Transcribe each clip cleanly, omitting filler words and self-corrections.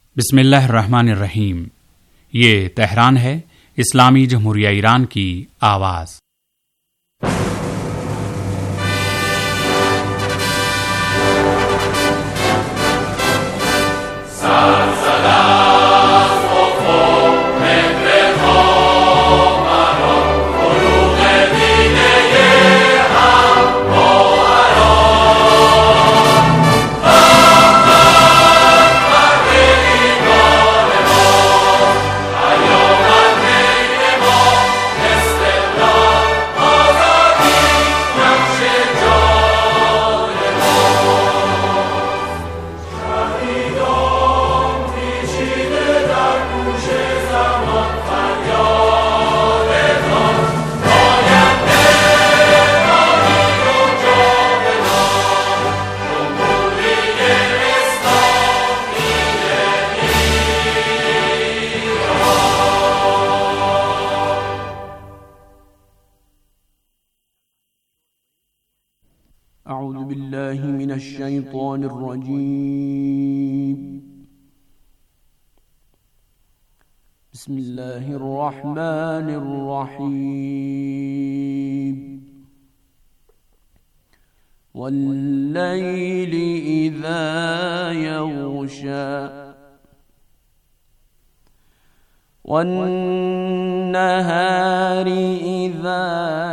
بسم اللہ الرحمن الرحیم۔ یہ تہران ہے، اسلامی جمہوریہ ایران کی آواز۔ اعوذ باللہ من الشیطان الرجیم، بسم اللہ الرحمن الرحیم۔ واللیل اذا یغشی والنہار اذا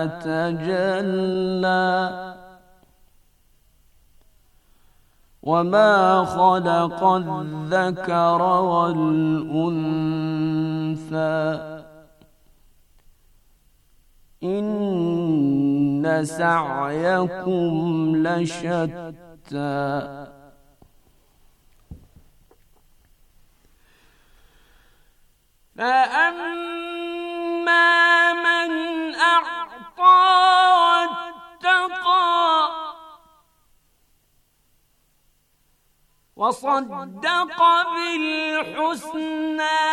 تجلی وما خلق الذكر والأنثى إن سعيكم لشتى فأما من أعطى واتقى وصدق بالحسنى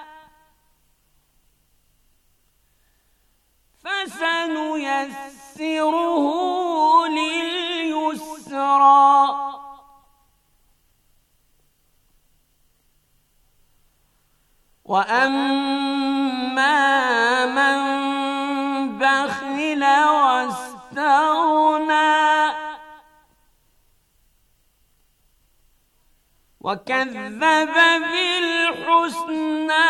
فسنيسره لليسرى وأما من بخل واستغنى وَكَذَّبَ بِالْحُسْنَى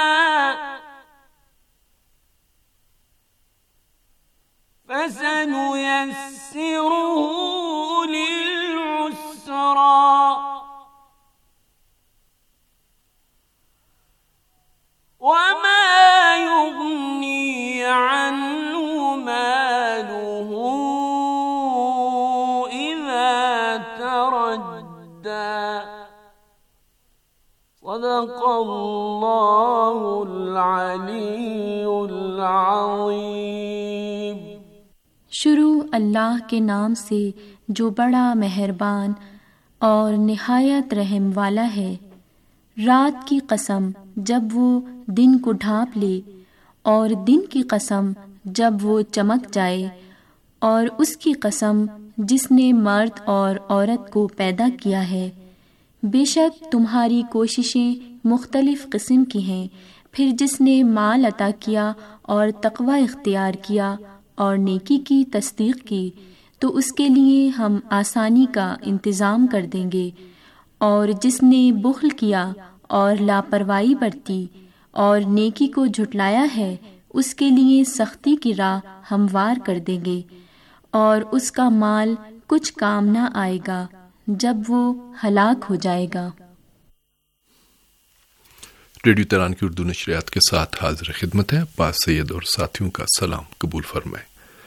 فَسَنُيَسِّرُهُ لِلْعُسْرَى وَمَا يُغْنِي عَنْهُ مَالُهُ إِذَا تَرَدَّى۔ صدق اللہ العلی العظیم۔ شروع اللہ کے نام سے جو بڑا مہربان اور نہایت رحم والا ہے۔ رات کی قسم جب وہ دن کو ڈھانپ لے، اور دن کی قسم جب وہ چمک جائے، اور اس کی قسم جس نے مرد اور عورت کو پیدا کیا ہے۔ بے شک تمہاری کوششیں مختلف قسم کی ہیں، پھر جس نے مال عطا کیا اور تقوی اختیار کیا اور نیکی کی تصدیق کی تو اس کے لیے ہم آسانی کا انتظام کر دیں گے، اور جس نے بخل کیا اور لاپرواہی برتی اور نیکی کو جھٹلایا ہے اس کے لیے سختی کی راہ ہموار کر دیں گے، اور اس کا مال کچھ کام نہ آئے گا جب وہ ہلاک ہو جائے گا۔ ریڈیو تہران کی اردو نشریات کے ساتھ حاضر خدمت ہے عباس سید اور ساتھیوں کا سلام قبول فرمائیں۔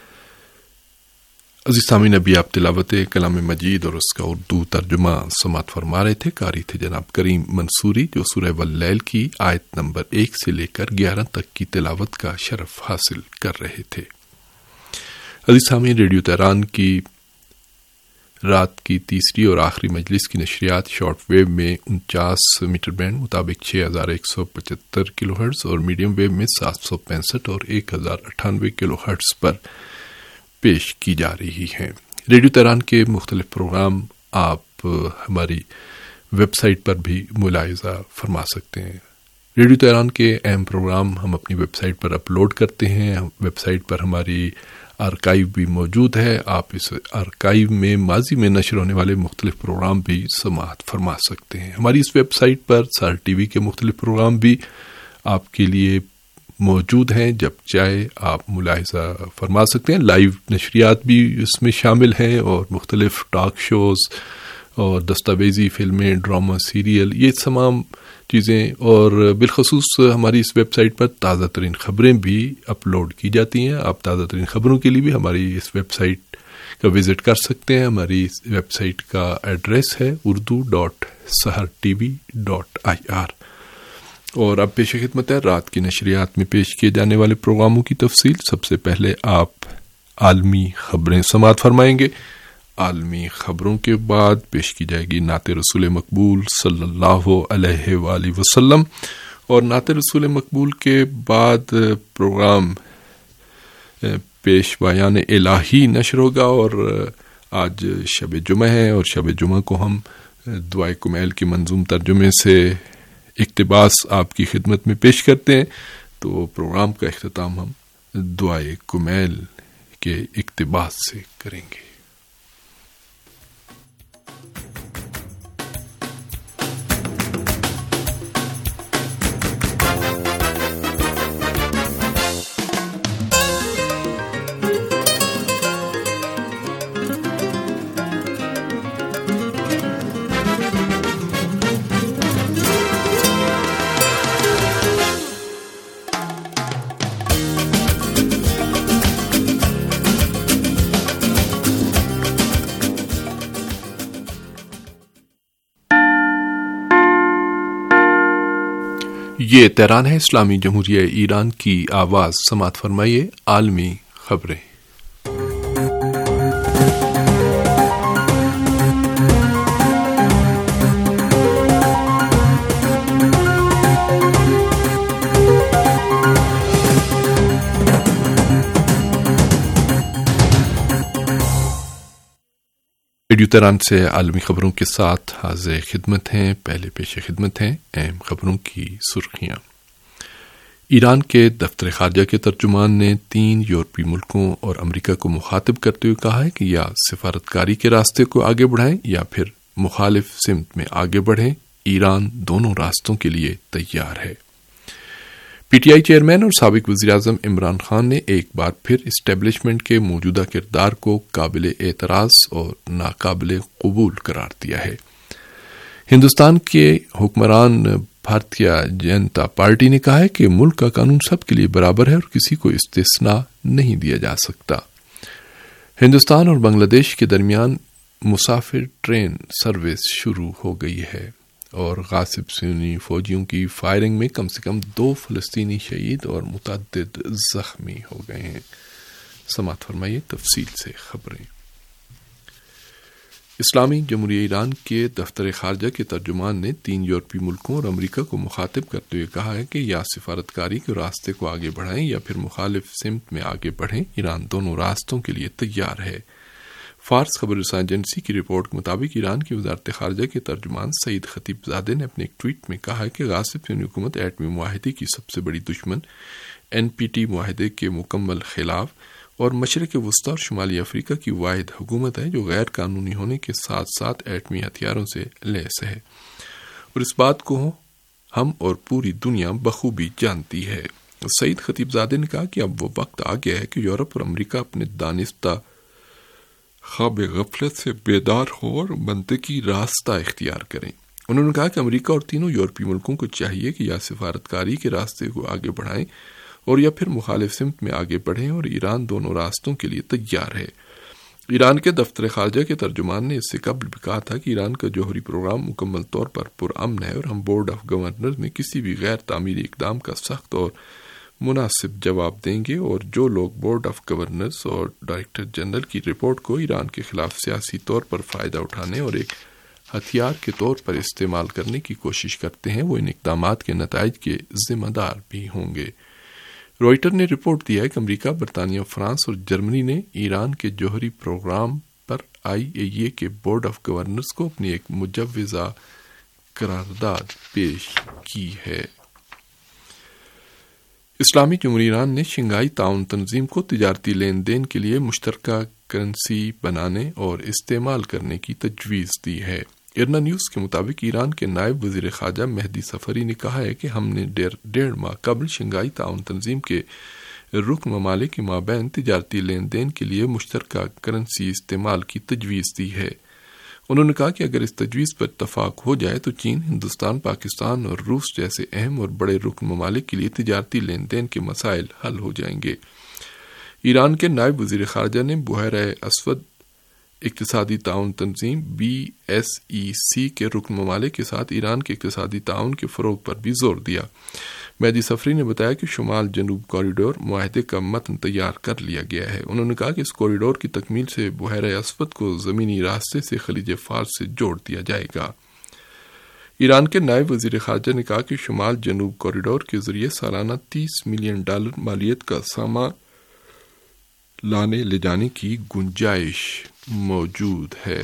عزیز سامعین، ابھی آپ تلاوت کلام مجید اور اس کا اردو ترجمہ سماعت فرما رہے تھے۔ قاری تھے جناب کریم منصوری، جو سورہ واللیل کی آیت نمبر 1 سے لے کر 11 تک کی تلاوت کا شرف حاصل کر رہے تھے۔ عزیز سامعین، ریڈیو تہران کی رات کی تیسری اور آخری مجلس کی نشریات شارٹ ویو میں 49 میٹر بینڈ مطابق 6175 کلو ہرٹز اور میڈیم ویو میں 765 اور 1098 کلو ہرٹز پر پیش کی جا رہی ہیں۔ ریڈیو تہران کے مختلف پروگرام آپ ہماری ویب سائٹ پر بھی ملاحظہ فرما سکتے ہیں۔ ریڈیو تہران کے اہم پروگرام ہم اپنی ویب سائٹ پر اپلوڈ کرتے ہیں۔ ویب سائٹ پر ہماری آرکائیو بھی موجود ہے، آپ اس آرکائیو میں ماضی میں نشر ہونے والے مختلف پروگرام بھی سماعت فرما سکتے ہیں۔ ہماری اس ویب سائٹ پر سار ٹی وی کے مختلف پروگرام بھی آپ کے لیے موجود ہیں، جب چاہے آپ ملاحظہ فرما سکتے ہیں۔ لائیو نشریات بھی اس میں شامل ہیں اور مختلف ٹاک شوز اور دستاویزی فلمیں، ڈرامہ، سیریل، یہ تمام چیزیں، اور بالخصوص ہماری اس ویب سائٹ پر تازہ ترین خبریں بھی اپلوڈ کی جاتی ہیں۔ آپ تازہ ترین خبروں کے لیے بھی ہماری اس ویب سائٹ کا وزٹ کر سکتے ہیں۔ ہماری اس ویب سائٹ کا ایڈریس ہے urdu.sahartv.ir۔ اور اب پیش خدمت ہے رات کی نشریات میں پیش کیے جانے والے پروگراموں کی تفصیل۔ سب سے پہلے آپ عالمی خبریں سماعت فرمائیں گے۔ عالمی خبروں کے بعد پیش کی جائے گی نعت رسول مقبول صلی اللہ علیہ وآلہ وسلم، اور نعت رسول مقبول کے بعد پروگرام پیش بیان الہی نشر ہوگا۔ اور آج شب جمعہ ہے، اور شب جمعہ کو ہم دعائے کمیل کے منظوم ترجمے سے اقتباس آپ کی خدمت میں پیش کرتے ہیں، تو پروگرام کا اختتام ہم دعائے کمیل کے اقتباس سے کریں گے۔ یہ تہران ہے، اسلامی جمہوریہ ایران کی آواز۔ سماعت فرمائیے عالمی خبریں۔ ریڈیو تہران سے عالمی خبروں کے ساتھ حاضر خدمت ہیں۔ پہلے پیش خدمت ہیں اہم خبروں کی سرخیاں۔ ایران کے دفتر خارجہ کے ترجمان نے 3 یورپی ملکوں اور امریکہ کو مخاطب کرتے ہوئے کہا ہے کہ یا سفارتکاری کے راستے کو آگے بڑھائیں یا پھر مخالف سمت میں آگے بڑھیں، ایران دونوں راستوں کے لیے تیار ہے۔ پی ٹی آئی چیئرمین اور سابق وزیراعظم عمران خان نے ایک بار پھر اسٹیبلشمنٹ کے موجودہ کردار کو قابل اعتراض اور ناقابل قبول قرار دیا ہے۔ ہندوستان کے حکمران بھارتیہ جنتا پارٹی نے کہا ہے کہ ملک کا قانون سب کے لیے برابر ہے اور کسی کو استثناء نہیں دیا جا سکتا۔ ہندوستان اور بنگلہ دیش کے درمیان مسافر ٹرین سروس شروع ہو گئی ہے، اور غاصب سنی فوجیوں کی فائرنگ میں کم سے کم 2 فلسطینی شہید اور متعدد زخمی ہو گئے ہیں۔ سماعت فرمائیے تفصیل سے خبریں۔ اسلامی جمہوریہ ایران کے دفتر خارجہ کے ترجمان نے 3 یورپی ملکوں اور امریکہ کو مخاطب کرتے ہوئے کہا ہے کہ یا سفارتکاری کے راستے کو آگے بڑھائیں یا پھر مخالف سمت میں آگے بڑھیں، ایران دونوں راستوں کے لیے تیار ہے۔ فارس خبر رساں ایجنسی کی رپورٹ کے مطابق ایران کی وزارت خارجہ کے ترجمان سعید خطیب زادے نے اپنے ایک ٹویٹ میں کہا ہے کہ غاصب سنی حکومت ایٹمی معاہدے کی سب سے بڑی دشمن، NPT معاہدے کے مکمل خلاف اور مشرق وسطی اور شمالی افریقہ کی واحد حکومت ہے جو غیر قانونی ہونے کے ساتھ ساتھ ایٹمی ہتھیاروں سے لیس ہے، اور اس بات کو ہم اور پوری دنیا بخوبی جانتی ہے۔ سعید خطیب زادے نے کہا کہ اب وہ وقت آ گیا ہے کہ یورپ اور امریکہ اپنے دانستہ خواب غفلت سے بیدار ہو اور منطقی راستہ اختیار کریں۔ انہوں نے کہا کہ امریکہ اور تینوں یورپی ملکوں کو چاہیے کہ یا سفارتکاری کے راستے کو آگے بڑھائیں اور یا پھر مخالف سمت میں آگے بڑھیں، اور ایران دونوں راستوں کے لیے تیار ہے۔ ایران کے دفتر خارجہ کے ترجمان نے اس سے قبل بھی کہا تھا کہ ایران کا جوہری پروگرام مکمل طور پر پرامن ہے، اور ہم بورڈ آف گورنرز میں کسی بھی غیر تعمیری اقدام کا سخت اور مناسب جواب دیں گے، اور جو لوگ بورڈ آف گورنرز اور ڈائریکٹر جنرل کی رپورٹ کو ایران کے خلاف سیاسی طور پر فائدہ اٹھانے اور ایک ہتھیار کے طور پر استعمال کرنے کی کوشش کرتے ہیں، وہ ان اقدامات کے نتائج کے ذمہ دار بھی ہوں گے۔ روئٹر نے رپورٹ دیا ہے کہ امریکہ، برطانیہ، فرانس اور جرمنی نے ایران کے جوہری پروگرام پر IAEA کے بورڈ آف گورنرز کو اپنی ایک مجوزہ قرارداد پیش کی ہے۔ اسلامی جمہوریہ ایران نے شنگھائی تعاون تنظیم کو تجارتی لین دین کے لیے مشترکہ کرنسی بنانے اور استعمال کرنے کی تجویز دی ہے۔ ارنا نیوز کے مطابق ایران کے نائب وزیر خارجہ مہدی صفری نے کہا ہے کہ ہم نے 1.5 ماہ قبل شنگھائی تعاون تنظیم کے رکن ممالک کے مابین تجارتی لین دین کے لیے مشترکہ کرنسی استعمال کی تجویز دی ہے۔ انہوں نے کہا کہ اگر اس تجویز پر اتفاق ہو جائے تو چین، ہندوستان، پاکستان اور روس جیسے اہم اور بڑے رکن ممالک کے لیے تجارتی لین دین کے مسائل حل ہو جائیں گے۔ ایران کے نائب وزیر خارجہ نے بحیرہ اسود اقتصادی تعاون تنظیم BSEC کے رکن ممالک کے ساتھ ایران کے اقتصادی تعاون کے فروغ پر بھی زور دیا۔ مہدی صفری نے بتایا کہ شمال جنوب کوریڈور معاہدے کا متن تیار کر لیا گیا ہے۔ انہوں نے کہا کہ اس کوریڈور کی تکمیل سے بحیرہ اسود کو زمینی راستے سے خلیج فارس سے جوڑ دیا جائے گا۔ ایران کے نائب وزیر خارجہ نے کہا کہ شمال جنوب کوریڈور کے ذریعے سالانہ $30 ملین مالیت کا سامان لانے لے جانے کی گنجائش موجود ہے۔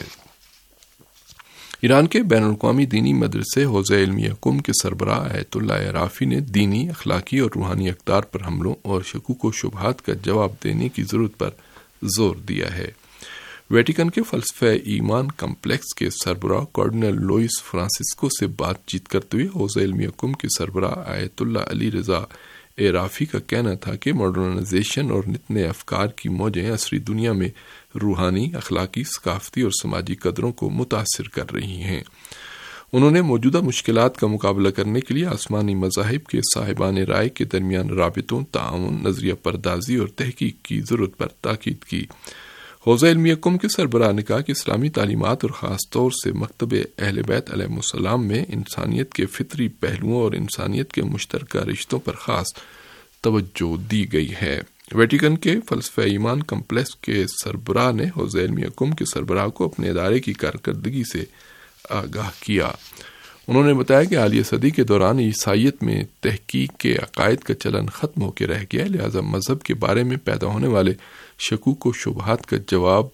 ایران کے بین الاقوامی دینی مدرسے حوزہ علمیہ قم کے سربراہ آیت اللہ عرافی نے دینی، اخلاقی اور روحانی اقدار پر حملوں اور شکوک و شبہات کا جواب دینے کی ضرورت پر زور دیا ہے۔ ویٹیکن کے فلسفہ ایمان کمپلیکس کے سربراہ کارڈینل لوئس فرانسسکو سے بات چیت کرتے ہوئے حوزہ علمیہ قم کے سربراہ آیت اللہ علی رضا عرافی کا کہنا تھا کہ ماڈرنائزیشن اور نت نئے افکار کی موجیں عصری دنیا میں روحانی، اخلاقی، ثقافتی اور سماجی قدروں کو متاثر کر رہی ہیں۔ انہوں نے موجودہ مشکلات کا مقابلہ کرنے کے لیے آسمانی مذاہب کے صاحبان رائے کے درمیان رابطوں، تعاون، نظریہ پردازی اور تحقیق کی ضرورت پر تاکید کی۔ حوزہ علمیہ قم کے سربراہ نے کہا کہ اسلامی تعلیمات اور خاص طور سے مکتب اہل بیت علیہ السلام میں انسانیت کے فطری پہلوؤں اور انسانیت کے مشترکہ رشتوں پر خاص توجہ دی گئی ہے۔ ویٹیکن کے فلسفہ ایمان کمپلیکس کے سربراہ نے حوزہ علمیہ قم کے سربراہ کو اپنے ادارے کی کارکردگی سے آگاہ کیا۔ انہوں نے بتایا کہ حالیہ صدی کے دوران عیسائیت میں تحقیق کے عقائد کا چلن ختم ہو کے رہ گیا، لہذا مذہب کے بارے میں پیدا ہونے والے شکوک و شبہات کا جواب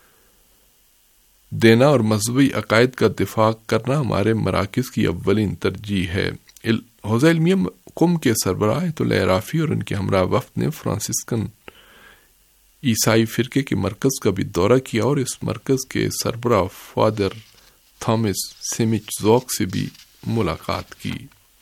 دینا اور مذہبی عقائد کا دفاع کرنا ہمارے مراکز کی اولین ترجیح ہے۔ حوزہ علمیہ قم کے سربراہ آیت اللہ عرافی اور ان کے ہمراہ وفد نے فرانسسکن عیسائی فرقے کے مرکز کا بھی دورہ کیا اور اس مرکز کے سربراہ فادر تھامس سیمچ زوک سے بھی ملاقات کی۔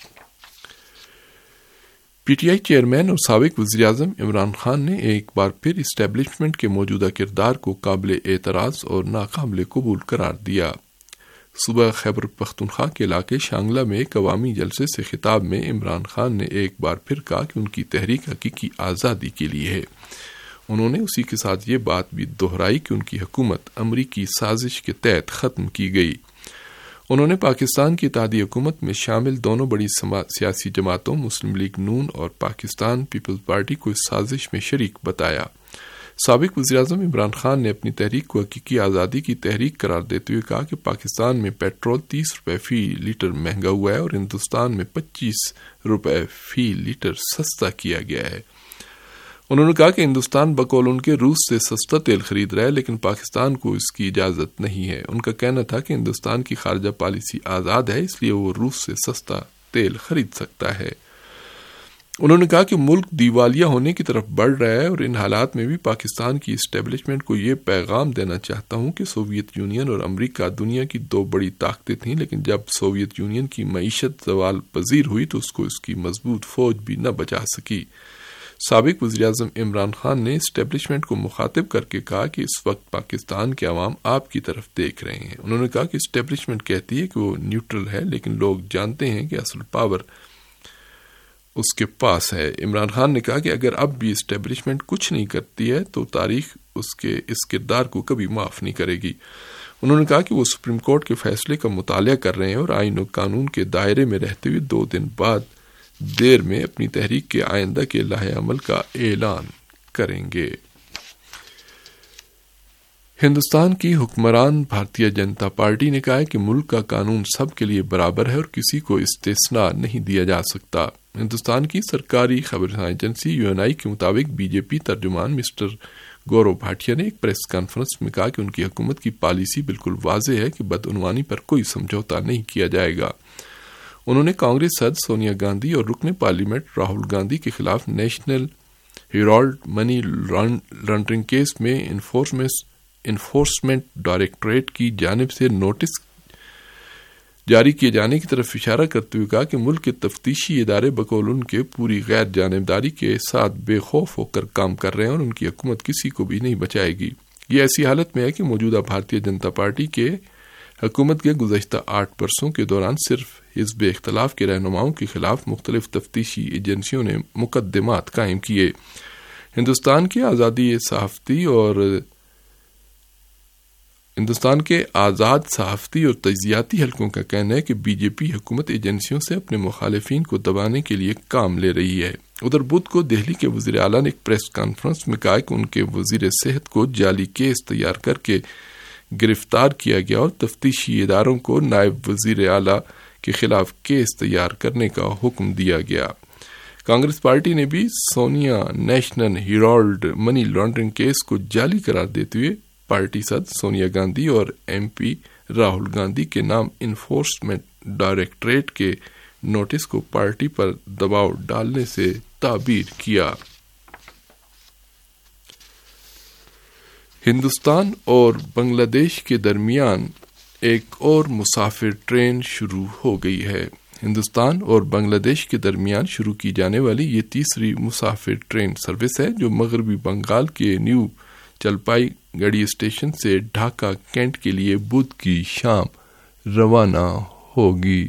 پی ٹی آئی چیئرمین اور سابق وزیر اعظم عمران خان نے ایک بار پھر اسٹیبلشمنٹ کے موجودہ کردار کو قابل اعتراض اور ناقابل قبول قرار دیا۔ صوبہ خیبر پختونخوا کے علاقے شانگلہ میں ایک عوامی جلسے سے خطاب میں عمران خان نے ایک بار پھر کہا کہ ان کی تحریک حقیقی آزادی کے لیے ہے۔ انہوں نے اسی کے ساتھ یہ بات بھی دہرائی کہ ان کی حکومت امریکی سازش کے تحت ختم کی گئی۔ انہوں نے پاکستان کی اتحادی حکومت میں شامل دونوں بڑی سیاسی جماعتوں مسلم لیگ نون اور پاکستان پیپلز پارٹی کو اس سازش میں شریک بتایا۔ سابق وزیراعظم عمران خان نے اپنی تحریک کو حقیقی آزادی کی تحریک قرار دیتے ہوئے کہا کہ پاکستان میں پیٹرول $30 فی لیٹر مہنگا ہوا ہے اور ہندوستان میں $25 فی لیٹر سستا کیا گیا ہے۔ انہوں نے کہا کہ ہندوستان بقول ان کے روس سے سستا تیل خرید رہا ہے لیکن پاکستان کو اس کی اجازت نہیں ہے۔ ان کا کہنا تھا کہ ہندوستان کی خارجہ پالیسی آزاد ہے، اس لیے وہ روس سے سستا تیل خرید سکتا ہے۔ انہوں نے کہا کہ ملک دیوالیہ ہونے کی طرف بڑھ رہا ہے اور ان حالات میں بھی پاکستان کی اسٹیبلشمنٹ کو یہ پیغام دینا چاہتا ہوں کہ سوویت یونین اور امریکہ دنیا کی دو بڑی طاقتیں تھیں، لیکن جب سوویت یونین کی معیشت زوال پذیر ہوئی تو اس کو اس کی مضبوط فوج بھی نہ بچا سکی۔ سابق وزیراعظم عمران خان نے اسٹیبلشمنٹ کو مخاطب کر کے کہا کہ اس وقت پاکستان کے عوام آپ کی طرف دیکھ رہے ہیں۔ انہوں نے کہا کہ اسٹیبلشمنٹ کہتی ہے کہ وہ نیوٹرل ہے لیکن لوگ جانتے ہیں کہ اصل پاور اس کے پاس ہے۔ عمران خان نے کہا کہ اگر اب بھی اسٹیبلشمنٹ کچھ نہیں کرتی ہے تو تاریخ اس کردار کو کبھی معاف نہیں کرے گی۔ انہوں نے کہا کہ وہ سپریم کورٹ کے فیصلے کا مطالعہ کر رہے ہیں اور آئین و قانون کے دائرے میں رہتے ہوئے 2 دن بعد دیر میں اپنی تحریک کے آئندہ کے لاہ عمل کا اعلان کریں گے۔ ہندوستان کی حکمران بھارتیہ جنتا پارٹی نے کہا ہے کہ ملک کا قانون سب کے لیے برابر ہے اور کسی کو استثناء نہیں دیا جا سکتا۔ ہندوستان کی سرکاری خبر رساں ایجنسی UNI کے مطابق BJP ترجمان مسٹر گورو بھاٹیا نے ایک پریس کانفرنس میں کہا کہ ان کی حکومت کی پالیسی بالکل واضح ہے کہ بدعنوانی پر کوئی سمجھوتا نہیں کیا جائے گا۔ انہوں نے کانگریس صدر سونیا گاندھی اور رکن پارلیمنٹ راہل گاندھی کے خلاف National Herald money laundering case میں انفورسمنٹ ڈائریکٹوریٹ کی جانب سے نوٹس جاری کیے جانے کی طرف اشارہ کرتے ہوئے کہا کہ ملک کے تفتیشی ادارے بقول ان کے پوری غیر جانبداری کے ساتھ بے خوف ہو کر کام کر رہے ہیں اور ان کی حکومت کسی کو بھی نہیں بچائے گی۔ یہ ایسی حالت میں ہے کہ موجودہ بھارتیہ جنتا پارٹی کے حکومت کے گزشتہ 8 برسوں کے دوران صرف حزب اختلاف کے رہنماؤں کے خلاف مختلف تفتیشی ایجنسیوں نے مقدمات قائم کیے۔ ہندوستان کے آزاد صحافتی اور تجزیاتی حلقوں کا کہنا ہے کہ بی جے پی حکومت ایجنسیوں سے اپنے مخالفین کو دبانے کے لیے کام لے رہی ہے۔ ادھر بدھ کو دہلی کے وزیر اعلیٰ نے ایک پریس کانفرنس میں کہا کہ ان کے وزیر صحت کو جعلی کیس تیار کر کے گرفتار کیا گیا اور تفتیشی اداروں کو نائب وزیر اعلیٰ کے خلاف کیس تیار کرنے کا حکم دیا گیا۔ کانگریس پارٹی نے بھی Sonia National Herald money laundering case کو جعلی قرار دیتے ہوئے پارٹی صدر سونیا گاندھی اور ایم پی راہل گاندھی کے نام انفورسمنٹ ڈائریکٹوریٹ کے نوٹس کو پارٹی پر دباؤ ڈالنے سے تعبیر کیا۔ ہندوستان اور بنگلہ دیش کے درمیان ایک اور مسافر ٹرین شروع ہو گئی ہے۔ ہندوستان اور بنگلہ دیش کے درمیان شروع کی جانے والی یہ تیسری مسافر ٹرین سروس ہے جو مغربی بنگال کے نیو چلپائی گڑی اسٹیشن سے ڈھاکہ کینٹ کے لیے بدھ کی شام روانہ ہوگی۔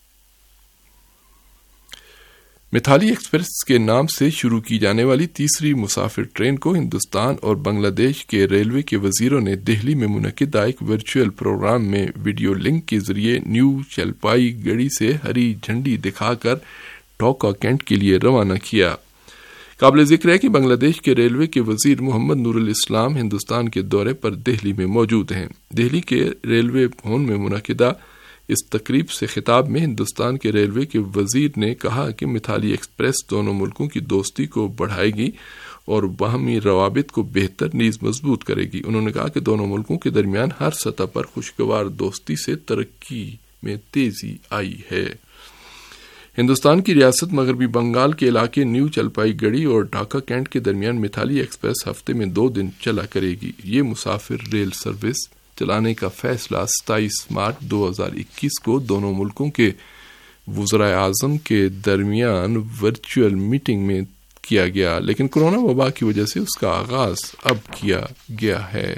میتھالی ایکسپریس کے نام سے شروع کی جانے والی تیسری مسافر ٹرین کو ہندوستان اور بنگلہ دیش کے ریلوے کے وزیروں نے دہلی میں منعقدہ ایک ورچوئل پروگرام میں ویڈیو لنک کے ذریعے نیو چلپائی گڑی سے ہری جھنڈی دکھا کر ڈھاکہ کینٹ کے لیے روانہ کیا۔ قابل ذکر ہے کہ بنگلہ دیش کے ریلوے کے وزیر محمد نور الاسلام ہندوستان کے دورے پر دہلی میں موجود ہیں۔ دہلی کے ریلوے بھون میں منعقدہ اس تقریب سے خطاب میں ہندوستان کے ریلوے کے وزیر نے کہا کہ میتھالی ایکسپریس دونوں ملکوں کی دوستی کو بڑھائے گی اور باہمی روابط کو بہتر نیز مضبوط کرے گی۔ انہوں نے کہا کہ دونوں ملکوں کے درمیان ہر سطح پر خوشگوار دوستی سے ترقی میں تیزی آئی ہے۔ ہندوستان کی ریاست مغربی بنگال کے علاقے نیو چلپائی گڑی اور ڈھاکہ کینٹ کے درمیان میتھالی ایکسپریس ہفتے میں 2 دن چلا کرے گی۔ یہ مسافر ریل سروس چلانے کا فیصلہ 27 مارچ 2021 کو دونوں ملکوں کے وزرائے اعظم کے درمیان ورچوئل میٹنگ میں کیا گیا، لیکن کورونا وبا کی وجہ سے اس کا آغاز اب کیا گیا ہے۔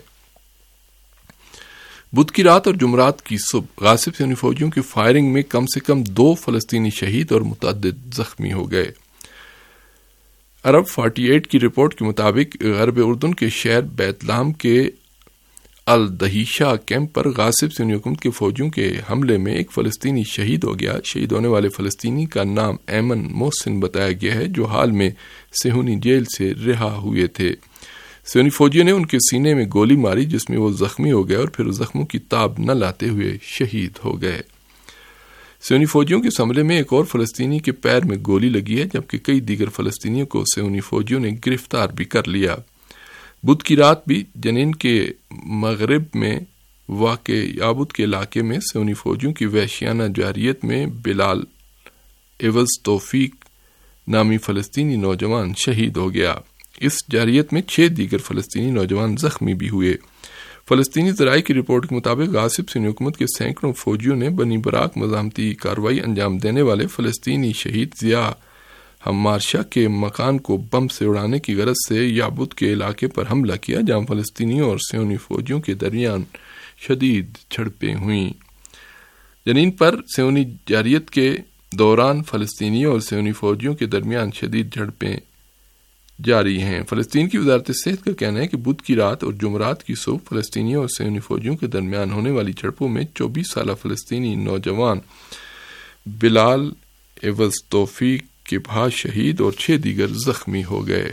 بدھ کی رات اور جمعرات کی صبح غاصب سونی فوجیوں کی فائرنگ میں کم سے کم 2 فلسطینی شہید اور متعدد زخمی ہو گئے۔ عرب 48 کی رپورٹ کے مطابق غرب اردن کے شہر بیت لحم کے الدہیشہ کیمپ پر غاصب سونی حکومت کے فوجیوں کے حملے میں ایک فلسطینی شہید ہو گیا۔ شہید ہونے والے فلسطینی کا نام ایمن محسن بتایا گیا ہے جو حال میں صہیونی جیل سے رہا ہوئے تھے۔ صہیونی فوجیوں نے ان کے سینے میں گولی ماری جس میں وہ زخمی ہو گئے اور پھر زخموں کی تاب نہ لاتے ہوئے شہید ہو گئے۔ صہیونی فوجیوں کے حملے میں ایک اور فلسطینی کے پیر میں گولی لگی ہے جبکہ کئی دیگر فلسطینیوں کو صہیونی فوجیوں نے گرفتار بھی کر لیا۔ بدھ کی رات بھی جنین کے مغرب میں واقع یابد کے علاقے میں صہیونی فوجیوں کی وحشیانہ جارحیت میں بلال عوض توفیق نامی فلسطینی نوجوان شہید ہو گیا۔ اس جارحیت میں 6 دیگر فلسطینی نوجوان زخمی بھی ہوئے۔ فلسطینی ذرائع کی رپورٹ کے مطابق غاصب سونی حکومت کے سینکڑوں فوجیوں نے بنی براق مزاحمتی کارروائی انجام دینے والے فلسطینی شہید ضیاء حمار شاہ کے مکان کو بم سے اڑانے کی غرض سے یابد کے علاقے پر حملہ کیا جہاں فلسطینیوں اور صہیونی فوجیوں کے درمیان شدید جھڑپیں ہوئیں۔ جنین پر صہیونی جارحیت کے دوران فلسطینیوں اور صہیونی فوجیوں کے درمیان شدید جھڑپیں جاری ہیں۔ فلسطین کی وزارت صحت کا کہنا ہے کہ بدھ کی رات اور جمعرات کی صبح فلسطینیوں اور صہیونی فوجیوں کے درمیان ہونے والی جھڑپوں میں 24 سالہ فلسطینی نوجوان بلال عوض توفیق کے بھائی شہید اور 6 دیگر زخمی ہو گئے۔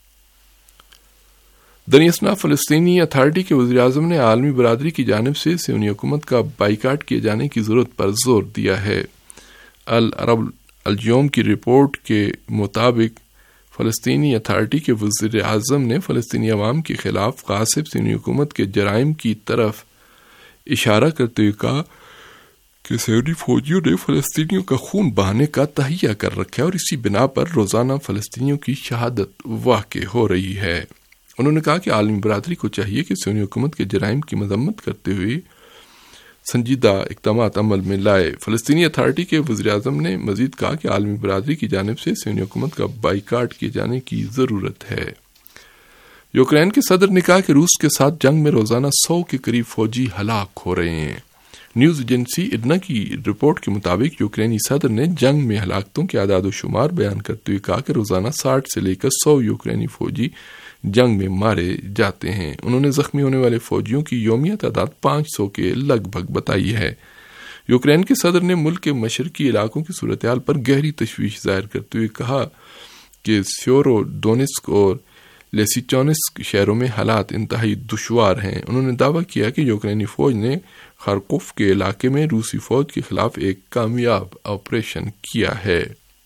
دنیاسنا فلسطینی اتھارٹی کے وزیر اعظم نے عالمی برادری کی جانب سے صہیونی حکومت کا بائیکاٹ کیے جانے کی ضرورت پر زور دیا ہے۔ العرب اليوم کی رپورٹ کے مطابق فلسطینی اتھارٹی کے وزیر اعظم نے فلسطینی عوام کے خلاف غاصب صہیونی حکومت کے جرائم کی طرف اشارہ کرتے ہوئے کہا کہ صہیونی فوجیوں نے فلسطینیوں کا خون بہانے کا تہیہ کر رکھا ہے اور اسی بنا پر روزانہ فلسطینیوں کی شہادت واقع ہو رہی ہے۔ انہوں نے کہا کہ عالمی برادری کو چاہیے کہ صہیونی حکومت کے جرائم کی مذمت کرتے ہوئے سنجیدہ اقدامات عمل میں لائے۔ فلسطینی اتھارٹی کے وزیر اعظم نے مزید کہا کہ عالمی برادری کی جانب سے صہیونی حکومت کا بائیکاٹ کیے جانے کی ضرورت ہے۔ یوکرین کے صدر نے کہا کہ روس کے ساتھ جنگ میں روزانہ 100 کے قریب فوجی ہلاک ہو رہے ہیں۔ نیوز ایجنسی ایڈنا کی رپورٹ کے مطابق یوکرینی صدر نے جنگ میں ہلاکتوں کے اعداد و شمار بیان کرتے ہوئے کہا کہ روزانہ 60 سے لے کر 100 یوکرینی فوجی جنگ میں مارے جاتے ہیں۔ انہوں نے زخمی ہونے والے فوجیوں کی یومیہ تعداد 500 کے لگ بھگ بتائی ہے۔ یوکرین کے صدر نے ملک کے مشرقی علاقوں کی صورتحال پر گہری تشویش ظاہر کرتے ہوئے کہا کہ سیورو ڈونیٹسک اور لیسیچانسک شہروں میں حالات انتہائی دشوار ہیں۔ انہوں نے دعویٰ کیا کہ یوکرینی فوج نے خارکوف کے علاقے میں روسی فوج کے خلاف ایک کامیاب آپریشن کیا ہے۔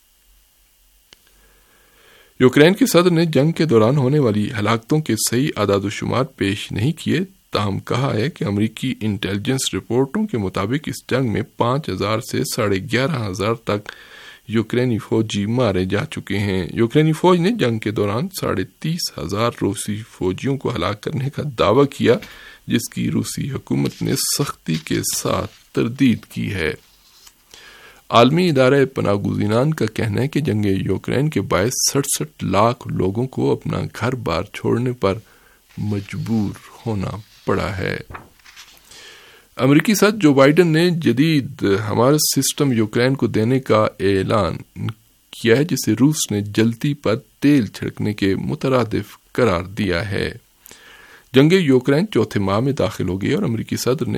یوکرین کے صدر نے جنگ کے دوران ہونے والی ہلاکتوں کے صحیح اعداد و شمار پیش نہیں کیے، تاہم کہا ہے کہ امریکی انٹیلیجنس رپورٹوں کے مطابق اس جنگ میں 5,000 سے 11,500 تک یوکرینی فوجی مارے جا چکے ہیں۔ یوکرینی فوج نے جنگ کے دوران 30,500 روسی فوجیوں کو ہلاک کرنے کا دعویٰ کیا، جس کی روسی حکومت نے سختی کے ساتھ تردید کی ہے۔ عالمی ادارہ پناہ گزینان کا کہنا ہے کہ جنگ یوکرین کے باعث 67 لاکھ لوگوں کو اپنا گھر بار چھوڑنے پر مجبور ہونا پڑا ہے۔ امریکی صدر جو بائیڈن نے جدید ہمارا سسٹم یوکرین کو دینے کا اعلان کیا ہے، جسے روس نے جلتی پر تیل چھڑکنے کے مترادف قرار دیا ہے۔ جنگ یوکرین چوتھے ماہ میں داخل ہو گئی اور امریکی صدر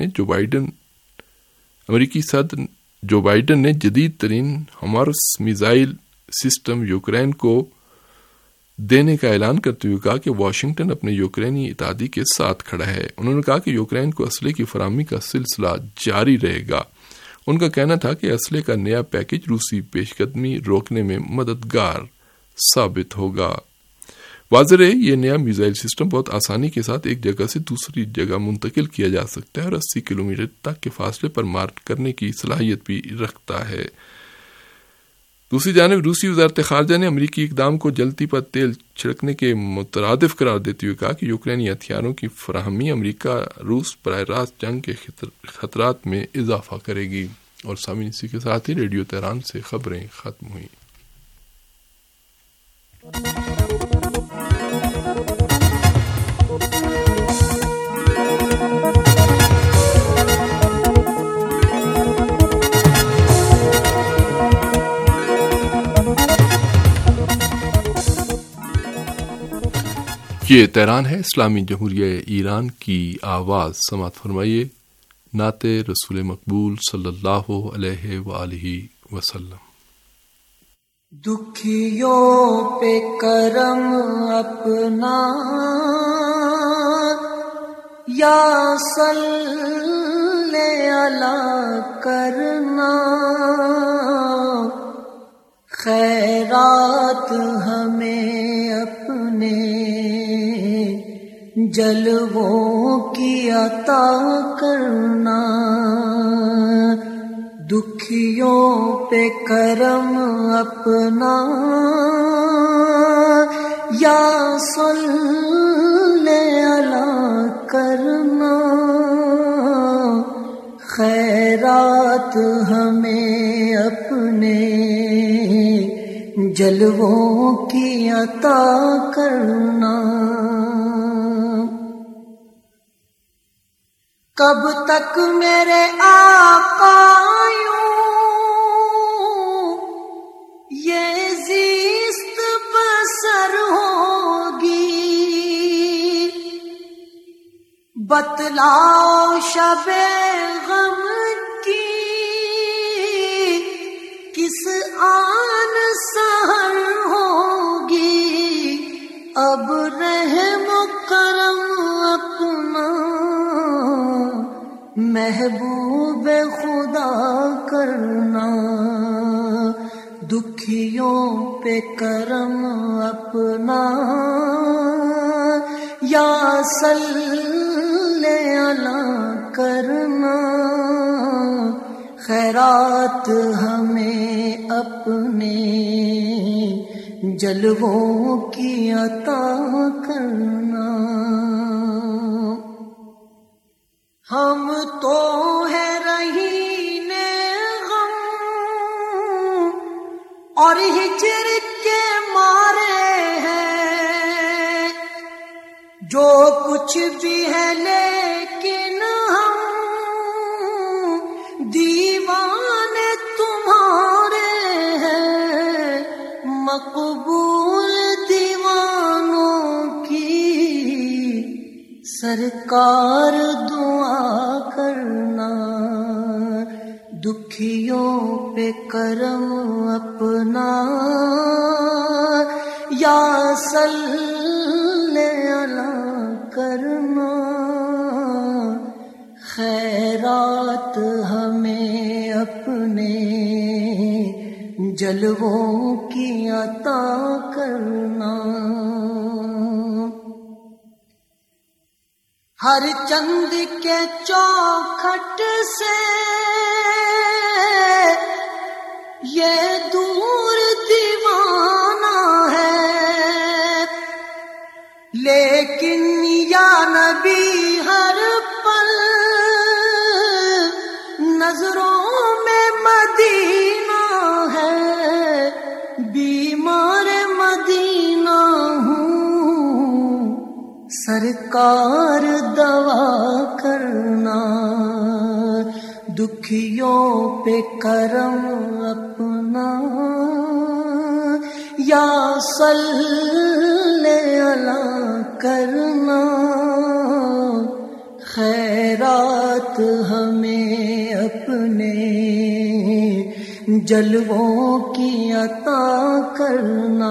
جو بائیڈن نے جدید ترین ہمارس میزائل سسٹم یوکرین کو دینے کا اعلان کرتے ہوئے کہا کہ واشنگٹن اپنے یوکرینی اتحادی کے ساتھ کھڑا ہے۔ انہوں نے کہا کہ یوکرین کو اسلحے کی فراہمی کا سلسلہ جاری رہے گا۔ ان کا کہنا تھا کہ اسلحے کا نیا پیکج روسی پیش قدمی روکنے میں مددگار ثابت ہوگا۔ واضح ہے یہ نیا میزائل سسٹم بہت آسانی کے ساتھ ایک جگہ سے دوسری جگہ منتقل کیا جا سکتا ہے اور 80 کلومیٹر تک کے فاصلے پر مار کرنے کی صلاحیت بھی رکھتا ہے۔ دوسری جانب روسی وزارت خارجہ نے امریکی اقدام کو جلتی پر تیل چھڑکنے کے مترادف قرار دیتے ہوئے کہا کہ یوکرینی ہتھیاروں کی فراہمی امریکہ روس براہ راست جنگ کے خطرات میں اضافہ کرے گی۔ اور سامعین، اسی کے ساتھ ہی ریڈیو تہران سے خبریں ختم ہوئیں۔ یہ تہران ہے، اسلامی جمہوریہ ایران کی آواز۔ سماعت فرمائیے نعت رسول مقبول صلی اللہ علیہ وآلہ وسلم۔ دکھیوں پہ کرم اپنا یا صلی علی کرنا، خیرات ہمیں اپنے جلووں کی عطا کرنا، دکھیوں پہ کرم اپنا یا صلی علی کرنا، خیرات ہمیں اپنے جلووں کی عطا کرنا۔ کب تک میرے آقا یہ زیست بسر ہوگی، بتلاؤ شب غم کی کس آن سحر ہوگی، اب رحم و کرم اپنا محبوب خدا کرنا، دکھ دکھیوں پہ کرم اپنا یا صلی اللہ کرنا، خیرات ہمیں اپنے جلووں کی عطا کرنا۔ ہم تو ہے رہین غم اور ہجر کے مارے ہیں، جو کچھ بھی ہے لیکن ہم دیوانے تمہارے ہیں، مقبول دیوانوں کی سرکار دعا کرنا، دکھیوں پہ کرم اپنا یا صلی اللہ کرنا، خیرات ہمیں اپنے جلووں کی عطا کرنا۔ ہر چند کے چوکھٹ سے یہ دور دیوانہ ہے، لیکن یا نبی ہر پل نظروں میں مدینہ ہے، بیمار مدینہ ہوں سرکار دوا کرنا، دکھیوں پہ کرم اپنا یا صلی اللہ کرنا، خیرات ہمیں اپنے جلووں کی عطا کرنا۔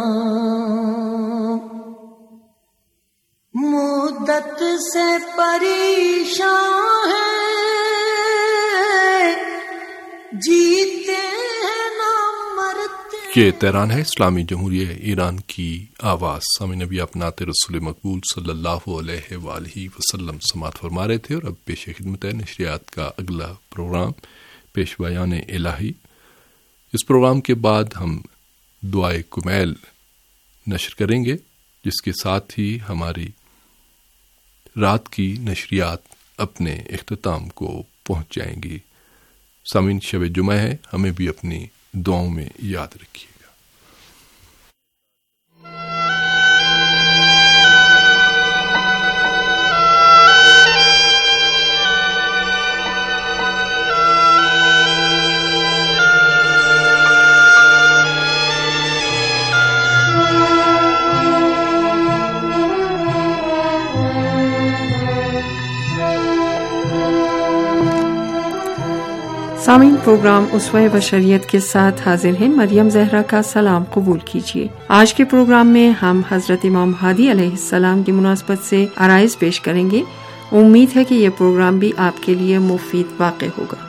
مدت سے پریشان ہے، جیتے ہیں نہ مرتے۔ یہ تہران ہے اسلامی جمہوریہ ایران کی آواز۔ سامعین نبی آپ نعت رسول مقبول صلی اللہ علیہ وآلہ وسلم سماعت فرما رہے تھے، اور اب پیش خدمت ہے نشریات کا اگلا پروگرام پیش بیان الہی۔ اس پروگرام کے بعد ہم دعائے کمیل نشر کریں گے، جس کے ساتھ ہی ہماری رات کی نشریات اپنے اختتام کو پہنچ جائیں گی۔ سامعین، شب جمعہ ہے، ہمیں بھی اپنی دعاؤں میں یاد رکھیے گا۔ سامعین، پروگرام اسوہ بشریت کے ساتھ حاضر ہیں۔ مریم زہرا کا سلام قبول کیجیے۔ آج کے پروگرام میں ہم حضرت امام ہادی علیہ السلام کی مناسبت سے عرائض پیش کریں گے۔ امید ہے کہ یہ پروگرام بھی آپ کے لیے مفید واقع ہوگا۔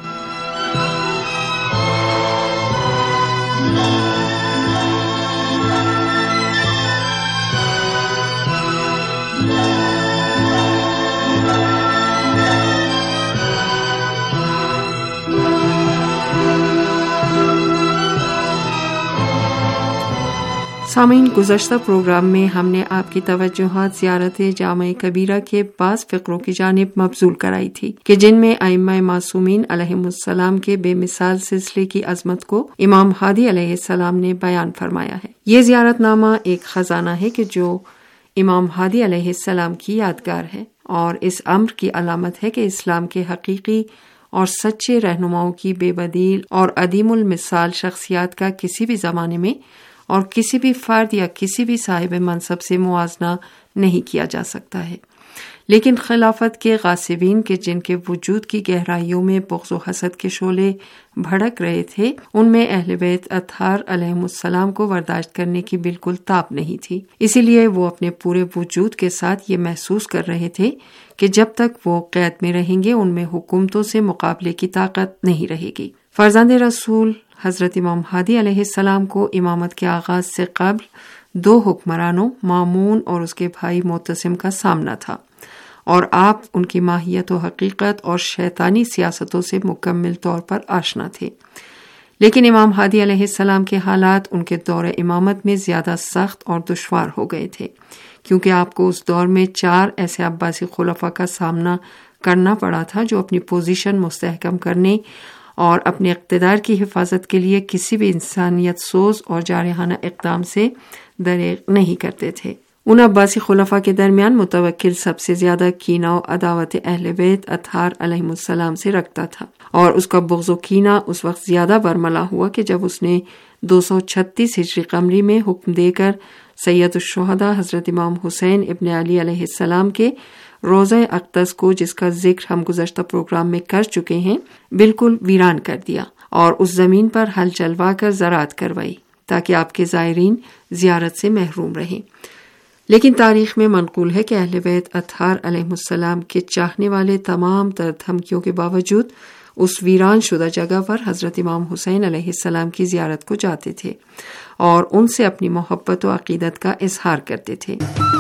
سامعین، گزشتہ پروگرام میں ہم نے آپ کی توجہات زیارت جامع کبیرہ کے بعض فقروں کی جانب مبذول کرائی تھی کہ جن میں ائمہ معصومین علیہم السلام کے بے مثال سلسلے کی عظمت کو امام ہادی علیہ السلام نے بیان فرمایا ہے۔ یہ زیارت نامہ ایک خزانہ ہے کہ جو امام ہادی علیہ السلام کی یادگار ہے، اور اس امر کی علامت ہے کہ اسلام کے حقیقی اور سچے رہنماؤں کی بے بدیل اور عدیم المثال شخصیات کا کسی بھی زمانے میں اور کسی بھی فرد یا کسی بھی صاحب منصب سے موازنہ نہیں کیا جا سکتا ہے۔ لیکن خلافت کے غاصبین کے جن کے وجود کی گہرائیوں میں بغض و حسد کے شعلے بھڑک رہے تھے، ان میں اہل بیت اطہار علیہم السلام کو برداشت کرنے کی بالکل تاب نہیں تھی۔ اسی لیے وہ اپنے پورے وجود کے ساتھ یہ محسوس کر رہے تھے کہ جب تک وہ قید میں رہیں گے ان میں حکومتوں سے مقابلے کی طاقت نہیں رہے گی۔ فرزند رسول حضرت امام ہادی علیہ السلام کو امامت کے آغاز سے قبل 2 حکمرانوں مامون اور اس کے بھائی معتصم کا سامنا تھا، اور آپ ان کی ماہیت و حقیقت اور شیطانی سیاستوں سے مکمل طور پر آشنا تھے۔ لیکن امام ہادی علیہ السلام کے حالات ان کے دور امامت میں زیادہ سخت اور دشوار ہو گئے تھے، کیونکہ آپ کو اس دور میں 4 ایسے عباسی خلفاء کا سامنا کرنا پڑا تھا جو اپنی پوزیشن مستحکم کرنے اور اپنے اقتدار کی حفاظت کے لیے کسی بھی انسانیت سوز اور جارحانہ اقدام سے دریغ نہیں کرتے تھے۔ ان عباسی خلفاء کے درمیان متوکل سب سے زیادہ کینہ و عداوت اہل بیت اطہار علیہم السلام سے رکھتا تھا، اور اس کا بغض و کینہ اس وقت زیادہ برملا ہوا کہ جب اس نے 236 ہجری قمری میں حکم دے کر سید الشہداء حضرت امام حسین ابن علی علیہ السلام کے روضہ اقدس کو، جس کا ذکر ہم گزشتہ پروگرام میں کر چکے ہیں، بالکل ویران کر دیا اور اس زمین پر ہل چلوا کر زراعت کروائی تاکہ آپ کے زائرین زیارت سے محروم رہیں۔ لیکن تاریخ میں منقول ہے کہ اہل بیت اطہار علیہم السلام کے چاہنے والے تمام تر دھمکیوں کے باوجود اس ویران شدہ جگہ پر حضرت امام حسین علیہ السلام کی زیارت کو جاتے تھے اور ان سے اپنی محبت و عقیدت کا اظہار کرتے تھے۔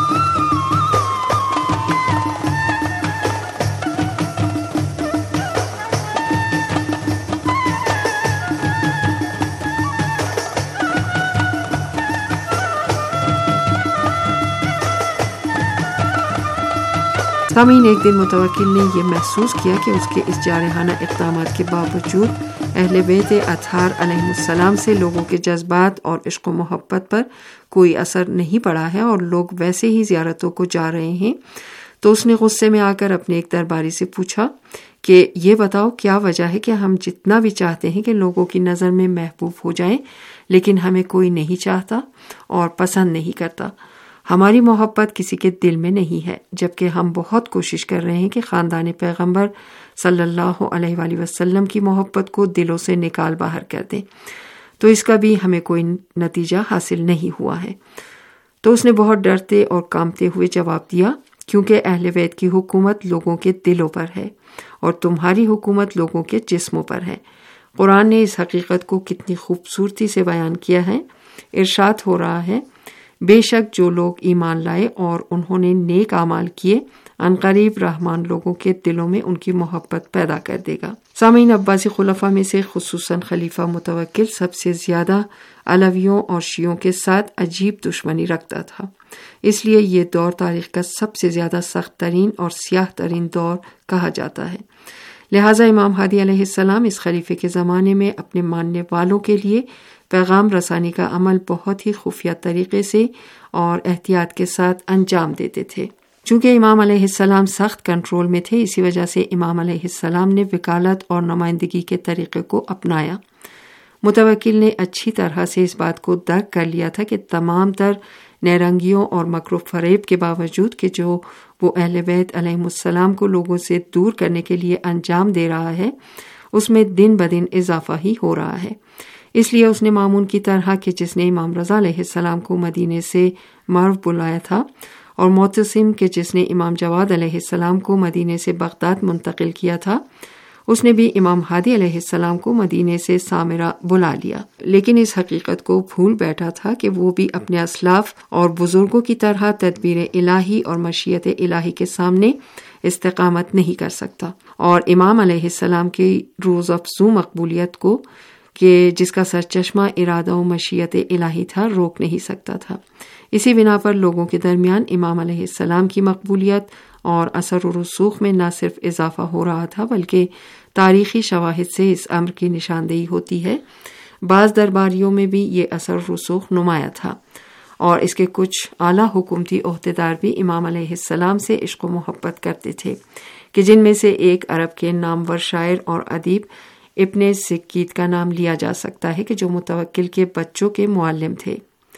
سامعین، ایک دن متوکل نے یہ محسوس کیا کہ اس کے اس جارحانہ اقدامات کے باوجود اہل بیت اطہار علیہم السلام سے لوگوں کے جذبات اور عشق و محبت پر کوئی اثر نہیں پڑا ہے اور لوگ ویسے ہی زیارتوں کو جا رہے ہیں۔ تو اس نے غصے میں آ کر اپنے ایک درباری سے پوچھا کہ یہ بتاؤ کیا وجہ ہے کہ ہم جتنا بھی چاہتے ہیں کہ لوگوں کی نظر میں محبوب ہو جائیں، لیکن ہمیں کوئی نہیں چاہتا اور پسند نہیں کرتا۔ ہماری محبت کسی کے دل میں نہیں ہے، جبکہ ہم بہت کوشش کر رہے ہیں کہ خاندان پیغمبر صلی اللہ علیہ وآلہ وسلم کی محبت کو دلوں سے نکال باہر کر دیں، تو اس کا بھی ہمیں کوئی نتیجہ حاصل نہیں ہوا ہے۔ تو اس نے بہت ڈرتے اور کانپتے ہوئے جواب دیا، کیونکہ اہل بیت کی حکومت لوگوں کے دلوں پر ہے اور تمہاری حکومت لوگوں کے جسموں پر ہے۔ قرآن نے اس حقیقت کو کتنی خوبصورتی سے بیان کیا ہے۔ ارشاد ہو رہا ہے، بے شک جو لوگ ایمان لائے اور انہوں نے نیک اعمال کیے، عنقریب رحمان لوگوں کے دلوں میں ان کی محبت پیدا کر دے گا۔ سامعین، عباسی خلفاء میں سے خصوصاً خلیفہ متوکل سب سے زیادہ علویوں اور شیعوں کے ساتھ عجیب دشمنی رکھتا تھا، اس لیے یہ دور تاریخ کا سب سے زیادہ سخت ترین اور سیاہ ترین دور کہا جاتا ہے۔ لہٰذا امام ہادی علیہ السلام اس خلیفے کے زمانے میں اپنے ماننے والوں کے لیے پیغام رسانی کا عمل بہت ہی خفیہ طریقے سے اور احتیاط کے ساتھ انجام دیتے تھے۔ چونکہ امام علیہ السلام سخت کنٹرول میں تھے، اسی وجہ سے امام علیہ السلام نے وکالت اور نمائندگی کے طریقے کو اپنایا۔ متوکل نے اچھی طرح سے اس بات کو درک کر لیا تھا کہ تمام تر نیرنگیوں اور مکر و فریب کے باوجود کہ جو وہ اہل بیت علیہم السلام کو لوگوں سے دور کرنے کے لیے انجام دے رہا ہے، اس میں دن بدن اضافہ ہی ہو رہا ہے۔ اس لیے اس نے مامون کی طرح کہ جس نے امام رضا علیہ السلام کو مدینے سے مرو بلایا تھا، اور معتصم کہ جس نے امام جواد علیہ السلام کو مدینے سے بغداد منتقل کیا تھا، اس نے بھی امام ہادی علیہ السلام کو مدینے سے سامرہ بلا لیا، لیکن اس حقیقت کو بھول بیٹھا تھا کہ وہ بھی اپنے اسلاف اور بزرگوں کی طرح تدبیر الہی اور مشیت الہی کے سامنے استقامت نہیں کر سکتا، اور امام علیہ السلام کی روز افزوں مقبولیت کو کہ جس کا سرچشمہ ارادہ و مشیت الہی تھا روک نہیں سکتا تھا۔ اسی بنا پر لوگوں کے درمیان امام علیہ السلام کی مقبولیت اور اثر و رسوخ میں نہ صرف اضافہ ہو رہا تھا بلکہ تاریخی شواہد سے اس امر کی نشاندہی ہوتی ہے۔ بعض درباریوں میں بھی یہ اثر و رسوخ نمایاں تھا، اور اس کے کچھ اعلیٰ حکومتی عہدیدار بھی امام علیہ السلام سے عشق و محبت کرتے تھے، کہ جن میں سے ایک عرب کے نامور شاعر اور ادیب ابن سکیت کا نام لیا جا سکتا ہے، کہ جو متوکل کے بچوں کے معلم تھے۔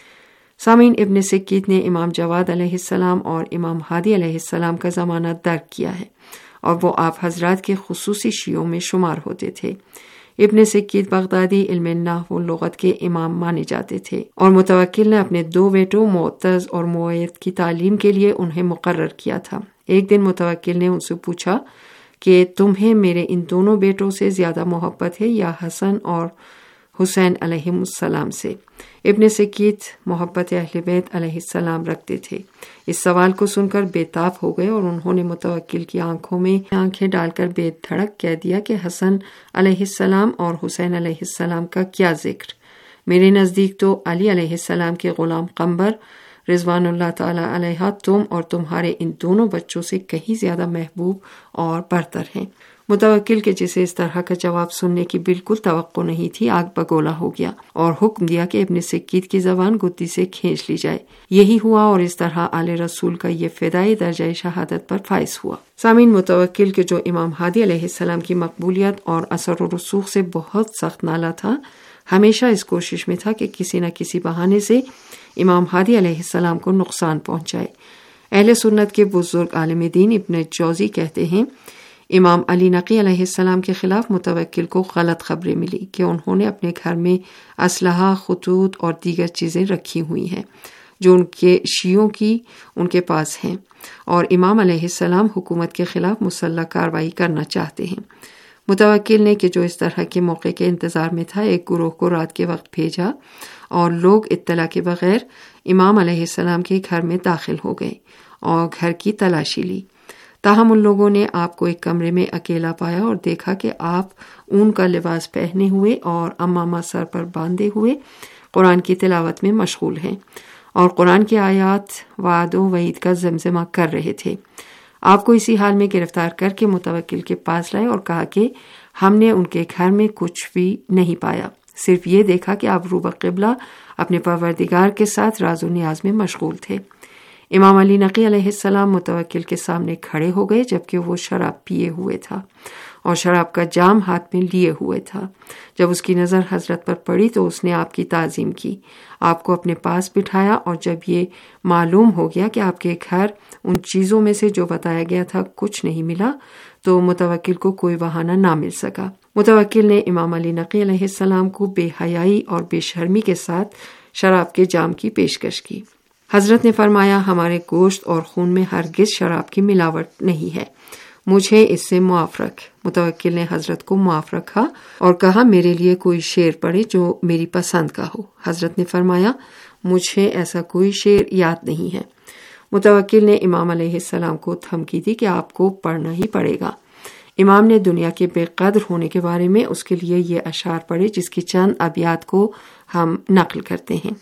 سامعین، ابن سکیت نے امام جواد علیہ السلام اور امام ہادی علیہ السلام کا زمانہ درک کیا ہے، اور وہ آپ حضرات کے خصوصی شیعوں میں شمار ہوتے تھے۔ ابن سکیت بغدادی علم نحو و لغت کے امام مانے جاتے تھے، اور متوکل نے اپنے 2 بیٹوں معتز اور معید کی تعلیم کے لیے انہیں مقرر کیا تھا۔ ایک دن متوکل نے ان سے پوچھا کہ تمہیں میرے ان دونوں بیٹوں سے زیادہ محبت ہے یا حسن اور حسین علیہ السلام سے۔ ابن سکیت محبت اہل بیت علیہ السلام رکھتے تھے۔ اس سوال کو سن کر بے تاب ہو گئے اور انہوں نے متوکل کی آنکھوں میں آنکھیں ڈال کر بے دھڑک کہہ دیا کہ حسن علیہ السلام اور حسین علیہ السلام کا کیا ذکر، میرے نزدیک تو علی علیہ السلام کے غلام قمبر رضوان اللہ تعالی علیہ تم اور تمہارے ان دونوں بچوں سے کہیں زیادہ محبوب اور برتر ہیں۔ متوکل کے جسے اس طرح کا جواب سننے کی بالکل توقع نہیں تھی آگ بگولا ہو گیا اور حکم دیا کہ ابن سکیت کی زبان گدی سے کھینچ لی جائے۔ یہی ہوا اور اس طرح آل رسول کا یہ فدائی درجہ شہادت پر فائز ہوا۔ سامعین، متوکل کے جو امام ہادی علیہ السلام کی مقبولیت اور اثر و رسوخ سے بہت سخت نالا تھا، ہمیشہ اس کوشش میں تھا کہ کسی نہ کسی بہانے سے امام ہادی علیہ السلام کو نقصان پہنچائے۔ اہل سنت کے بزرگ عالم دین ابن جوزی کہتے ہیں، امام علی نقی علیہ السلام کے خلاف متوکل کو غلط خبریں ملی کہ انہوں نے اپنے گھر میں اسلحہ، خطوط اور دیگر چیزیں رکھی ہوئی ہیں جو ان کے شیعوں کی ان کے پاس ہیں، اور امام علیہ السلام حکومت کے خلاف مسلح کارروائی کرنا چاہتے ہیں۔ متوکل نے کہ جو اس طرح کے موقع کے انتظار میں تھا، ایک گروہ کو رات کے وقت بھیجا اور لوگ اطلاع کے بغیر امام علیہ السلام کے گھر میں داخل ہو گئے اور گھر کی تلاشی لی۔ تاہم ان لوگوں نے آپ کو ایک کمرے میں اکیلا پایا اور دیکھا کہ آپ اون کا لباس پہنے ہوئے اور امامہ سر پر باندھے ہوئے قرآن کی تلاوت میں مشغول ہیں اور قرآن کی آیات وعد و وعید کا زمزمہ کر رہے تھے۔ آپ کو اسی حال میں گرفتار کر کے متوکل کے پاس لائے اور کہا کہ ہم نے ان کے گھر میں کچھ بھی نہیں پایا، صرف یہ دیکھا کہ آپ روبہ قبلہ اپنے پروردگار کے ساتھ راز و نیاز میں مشغول تھے۔ امام علی نقی علیہ السلام متوکل کے سامنے کھڑے ہو گئے جبکہ وہ شراب پیے ہوئے تھا اور شراب کا جام ہاتھ میں لیے ہوئے تھا۔ جب اس کی نظر حضرت پر پڑی تو اس نے آپ کی تعظیم کی، آپ کو اپنے پاس بٹھایا، اور جب یہ معلوم ہو گیا کہ آپ کے گھر ان چیزوں میں سے جو بتایا گیا تھا کچھ نہیں ملا تو متوکل کو کوئی بہانہ نہ مل سکا۔ متوکل نے امام علی نقی علیہ السلام کو بے حیائی اور بے شرمی کے ساتھ شراب کے جام کی پیشکش کی۔ حضرت نے فرمایا، ہمارے گوشت اور خون میں ہرگز شراب کی ملاوٹ نہیں ہے، مجھے اس سے معاف رکھ۔ متوکل نے حضرت کو معاف رکھا اور کہا، میرے لیے کوئی شعر پڑھے جو میری پسند کا ہو۔ حضرت نے فرمایا، مجھے ایسا کوئی شعر یاد نہیں ہے۔ متوکل نے امام علیہ السلام کو دھمکی دی کہ آپ کو پڑھنا ہی پڑے گا۔ امام نے دنیا کے بے قدر ہونے کے بارے میں اس کے لیے یہ اشعار پڑھے جس کی چند ابیات کو ہم نقل کرتے ہیں۔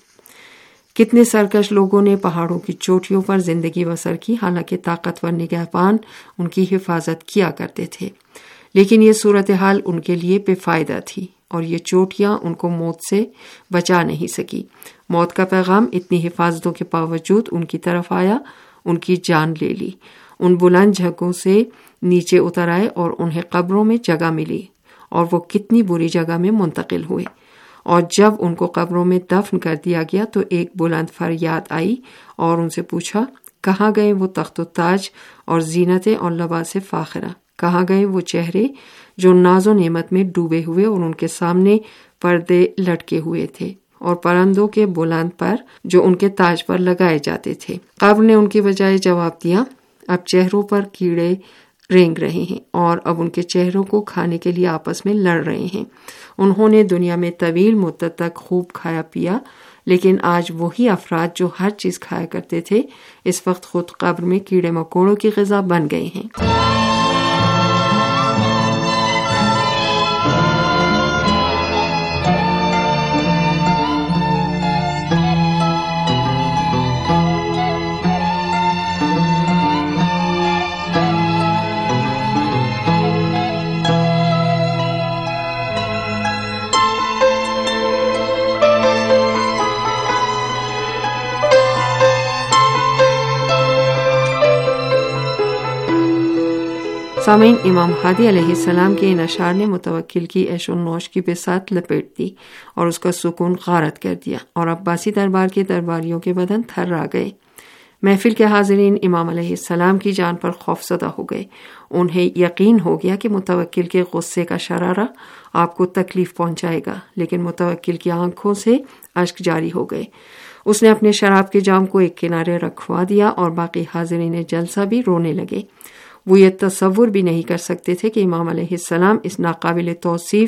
کتنے سرکش لوگوں نے پہاڑوں کی چوٹیوں پر زندگی بسر کی، حالانکہ طاقتور نگہبان ان کی حفاظت کیا کرتے تھے، لیکن یہ صورتحال ان کے لیے بے فائدہ تھی اور یہ چوٹیاں ان کو موت سے بچا نہیں سکی۔ موت کا پیغام اتنی حفاظتوں کے باوجود ان کی طرف آیا، ان کی جان لے لی، ان بلند جگہوں سے نیچے اتر آئے اور انہیں قبروں میں جگہ ملی، اور وہ کتنی بری جگہ میں منتقل ہوئے۔ اور جب ان کو قبروں میں دفن کر دیا گیا تو ایک بلند فریاد آئی اور ان سے پوچھا، کہاں گئے وہ تخت و تاج اور زینتیں اور لباس فاخرہ؟ کہاں گئے وہ چہرے جو ناز و نعمت میں ڈوبے ہوئے اور ان کے سامنے پردے لٹکے ہوئے تھے اور پرندوں کے بلند پر جو ان کے تاج پر لگائے جاتے تھے؟ قبر نے ان کی بجائے جواب دیا، اب چہروں پر کیڑے رینگ رہے ہیں اور اب ان کے چہروں کو کھانے کے لیے آپس میں لڑ رہے ہیں۔ انہوں نے دنیا میں طویل مدت تک خوب کھایا پیا، لیکن آج وہی افراد جو ہر چیز کھایا کرتے تھے اس وقت خود قبر میں کیڑے مکوڑوں کی غذا بن گئے ہیں۔ سامعین، امام ہادی علیہ السلام کے ان اشعار نے متوکل کی عیش و نوش کی بساط لپیٹ دی اور اس کا سکون غارت کر دیا، اور عباسی دربار کے درباریوں کے بدن تھر آ گئے۔ محفل کے حاضرین امام علیہ السلام کی جان پر خوفزدہ ہو گئے۔ انہیں یقین ہو گیا کہ متوکل کے غصے کا شرارہ آپ کو تکلیف پہنچائے گا، لیکن متوکل کی آنکھوں سے اشک جاری ہو گئے۔ اس نے اپنے شراب کے جام کو ایک کنارے رکھوا دیا اور باقی حاضرین جلسہ بھی رونے لگے۔ وہ یہ تصور بھی نہیں کر سکتے تھے کہ امام علیہ السلام اس ناقابل توصیف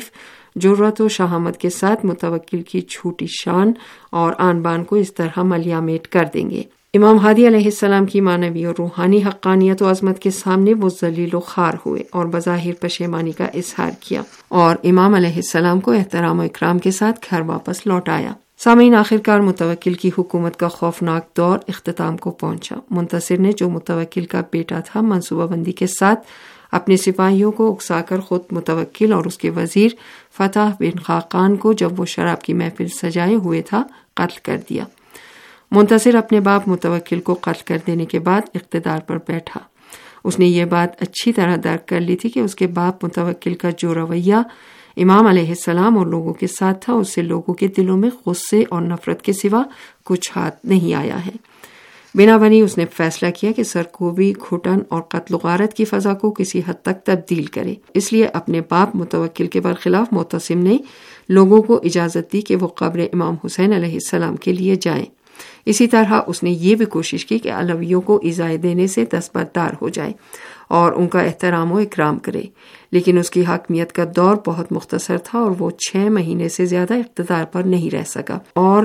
जुर्रत و शहामत के साथ मुतवक्किल की झूठी शान और आन बान को इस तरह मलियामेट कर देंगे। इमाम हादी अलैहिस्सलाम की मानवी और रूहानी हक्कानियत और अज़मत के सामने वो ज़लील व ख़ार हुए और बज़ाहिर पशेमानी का इजहार किया और इमाम अलैहिस्सलाम को एहतराम और इकराम के साथ घर वापस लौट आया। सामीन, आखिरकार मुतवक्किल की हुकूमत का खौफनाक दौर इख्तिताम को पहुंचा। मुंतसिर ने, जो मुतवक्किल का बेटा था, मंसूबाबंदी के साथ अपने सिपाहियों को उकसाकर खुद मुतवक्किल और उसके वजीर फतह बिन खाकान को जब वो शराब की महफिल सजाए हुए था कत्ल कर दिया। मुंतसिर अपने बाप मुतवक्किल को कत्ल कर देने के बाद इख्तिदार पर बैठा। उसने ये बात अच्छी तरह दर्क कर ली थी कि उसके बाप मुतवक्किल का जो रवैया इमाम अलैहिस्सलाम और लोगों के साथ था, उससे लोगों के दिलों में गुस्से और नफरत के सिवा कुछ हाथ नहीं आया है। बिनाबनी उसने फैसला किया कि सरकोबी, घुटन और कत्ल गारत की फजा को किसी हद तक तब्दील करे। इसलिए अपने बाप मुतवक्किल के बरखिलाफ मोतसिम ने लोगों को इजाजत दी कि वो कब्र इमाम हुसैन अलैहिस्सलाम के लिए जाएं। इसी तरह उसने ये भी कोशिश की कि अलवियों को इज़ाए देने से दस्तबरदार हो जाए और उनका एहतराम व इकराम करे। लेकिन उसकी हाकमियत का दौर बहुत मुख्तसर था और वो 6 महीने से ज्यादा इख्तिदार पर नहीं रह सका और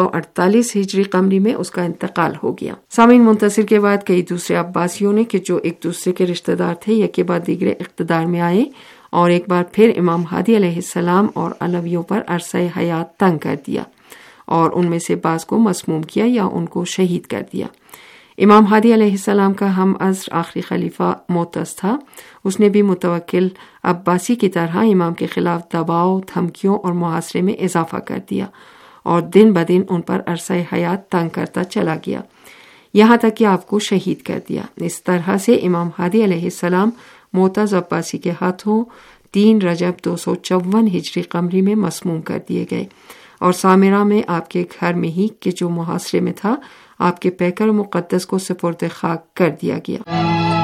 248 हिजरी कमरी में उसका इंतकाल हो गया। सामीन, मुंतसिर के बाद कई दूसरे अब्बासियों ने, कि जो एक दूसरे के रिश्तेदार थे, एक के बाद दीगरे इख्तिदार में आए और एक बार फिर इमाम हादी अलैहिस्सलाम और अलवियों पर अरसा हयात तंग कर दिया और उनमें से बाज़ को मसमूम किया या उनको शहीद कर दिया। इमाम हादी अलैहिस्सलाम का हम अज़्र आखिरी खलीफा मोतज़ था। उसने भी मुतवक्किल अब्बासी की तरह इमाम के खिलाफ दबाव, धमकियों और मुहासरे में इजाफा कर दिया और दिन ब दिन उन पर अरसा हयात तंग करता चला गया, यहाँ तक कि आपको शहीद कर दिया। इस तरह से इमाम हादी अलैहिस्सलाम मोतज़ अब्बासी के हाथों 3 रजब 254 हिजरी कमरी में मसमूम कर दिए गए और सामिरा में आपके घर में ही के जो मुहासरे में था, आपके पैकर मुक़द्दस को सुपुर्द खाक कर दिया गया।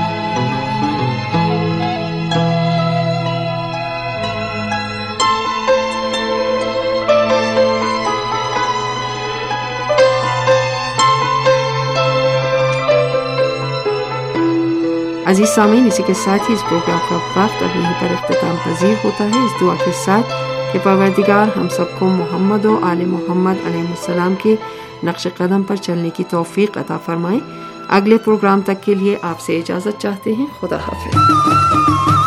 अजीज सामीन, इसी के साथ ही इस प्रोग्राम का वक्त अब यहीं पर इख्तिताम पजीर होता है, इस दुआ के साथ कि परवरदिगार हम सबको मोहम्मद और आले मोहम्मद अलैहिस्सलाम के नक्श कदम पर चलने की तौफीक अता फरमाएं। अगले प्रोग्राम तक के लिए आपसे इजाज़त चाहते हैं। खुदा हाफिज़।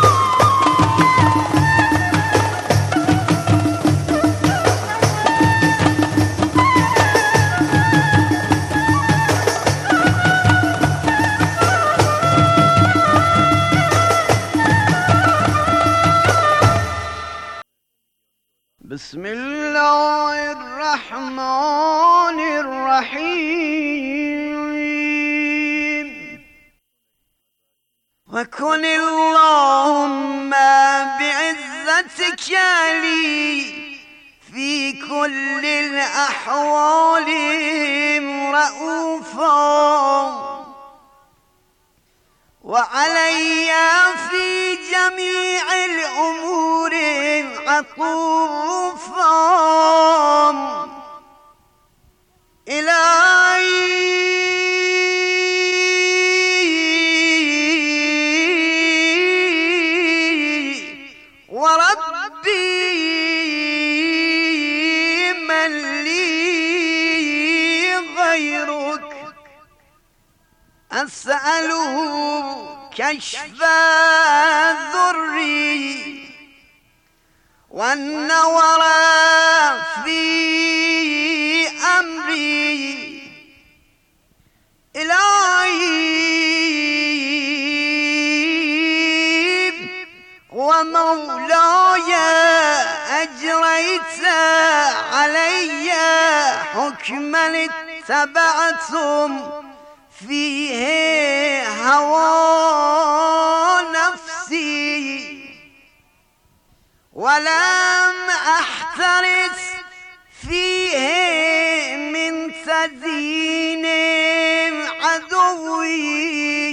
बिस्मिल्लाहिर्रहमानिर्रहीम वकुन अल्लाहुम्मा बिइज़्ज़तिक ली फी कुल्लिल अहवालि रऊफा वअलैया फी जमीइल उमूरि अतूफा أسأله كشف ذري والنور في أمري إلهي ومولاي أجريت علي حكما اتبعتم فيه هوى نفسي ولم أحترس فيه من تزيين عدوي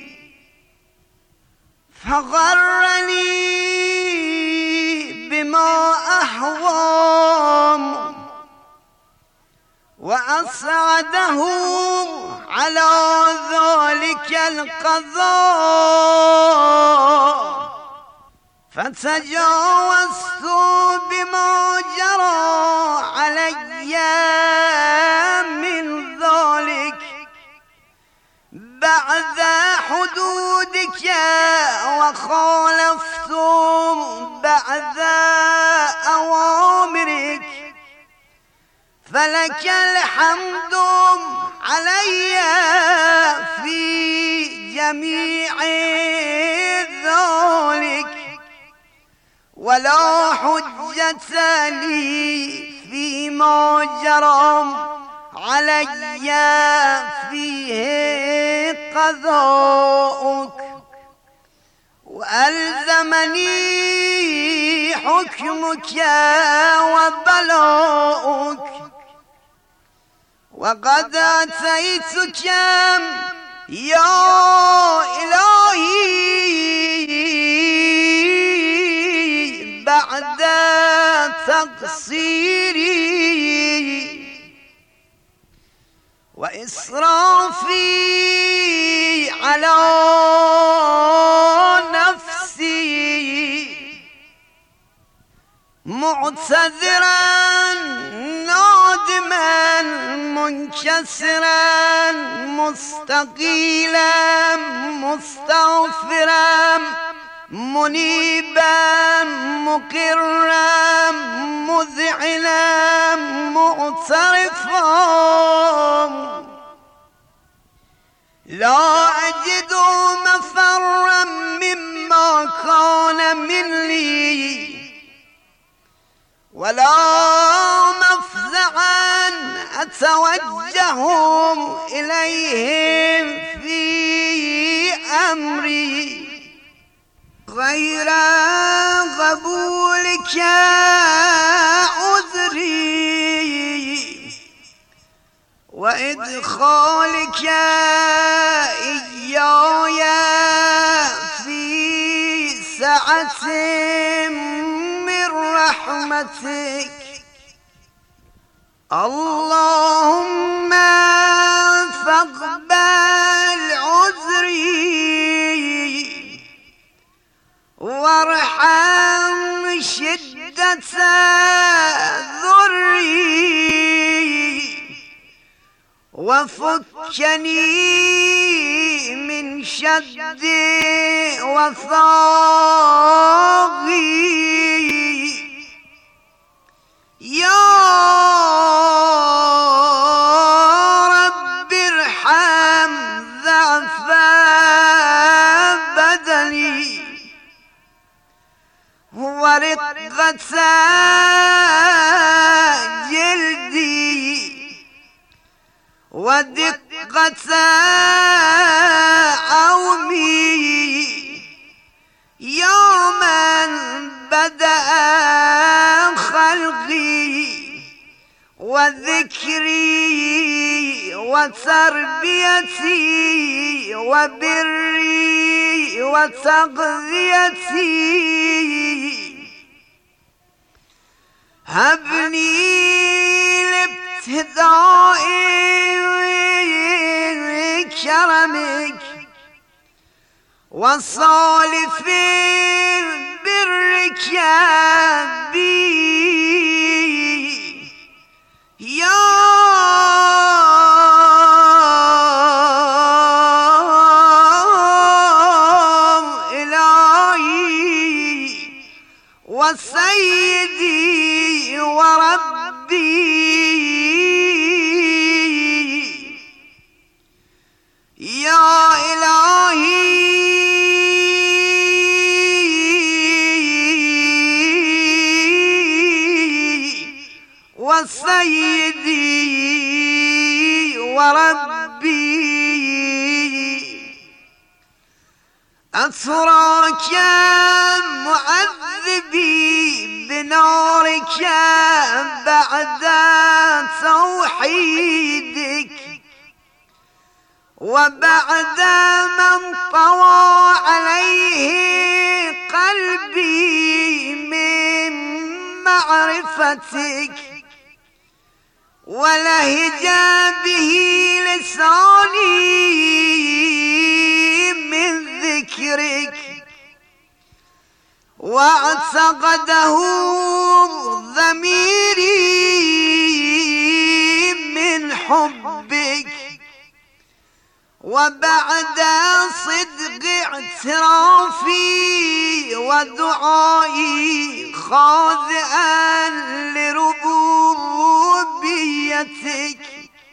فغرني بما أهوام وأسعده على ذلك القضاء فتجاوزت بما جرى علي من ذلك بعد حدودك وخالفت بعد أوامرك، فلك الحمد علي في جميع ذلك، ولا حجة لي فيما جرى علي فيه قضاؤك، وألزمني حكمك وبلاؤك، وقد أتيتك يا إلهي بعد تقصيري وإسرافي على نفسي، معتذرا نادما منكسرا مستقيلا مستغفرا منيبا مقرا مذعنا معترفا، لا أجد مفرا مما كان مني ولا مفزعا أتوجه إليهم في أمري غير قبولك عذري وإدخالك إياي في سعة من رحمتك. اللهم فاقبل عذري وارحم شدة ذري وفكني من شد وثاقي يا رب ارحم ضعف بدني ورقة جلدي ودقة عومي يا من بدأ خلقي وذكري وتربيتي وبري وتغذيتي. هبني لابتداء كرمك وصالف برك بي يا إلهي وسيدي وربي يا إلهي وسيدي وربي أتراك معذبي بنارك بعد توحيدك وبعد من طوى عليه قلبي من معرفتك ولهج به لساني من ذكرك واعتقده ضميري من حبك وبعد صدق اعترافي ودعائي خاضعا لربوبيتك.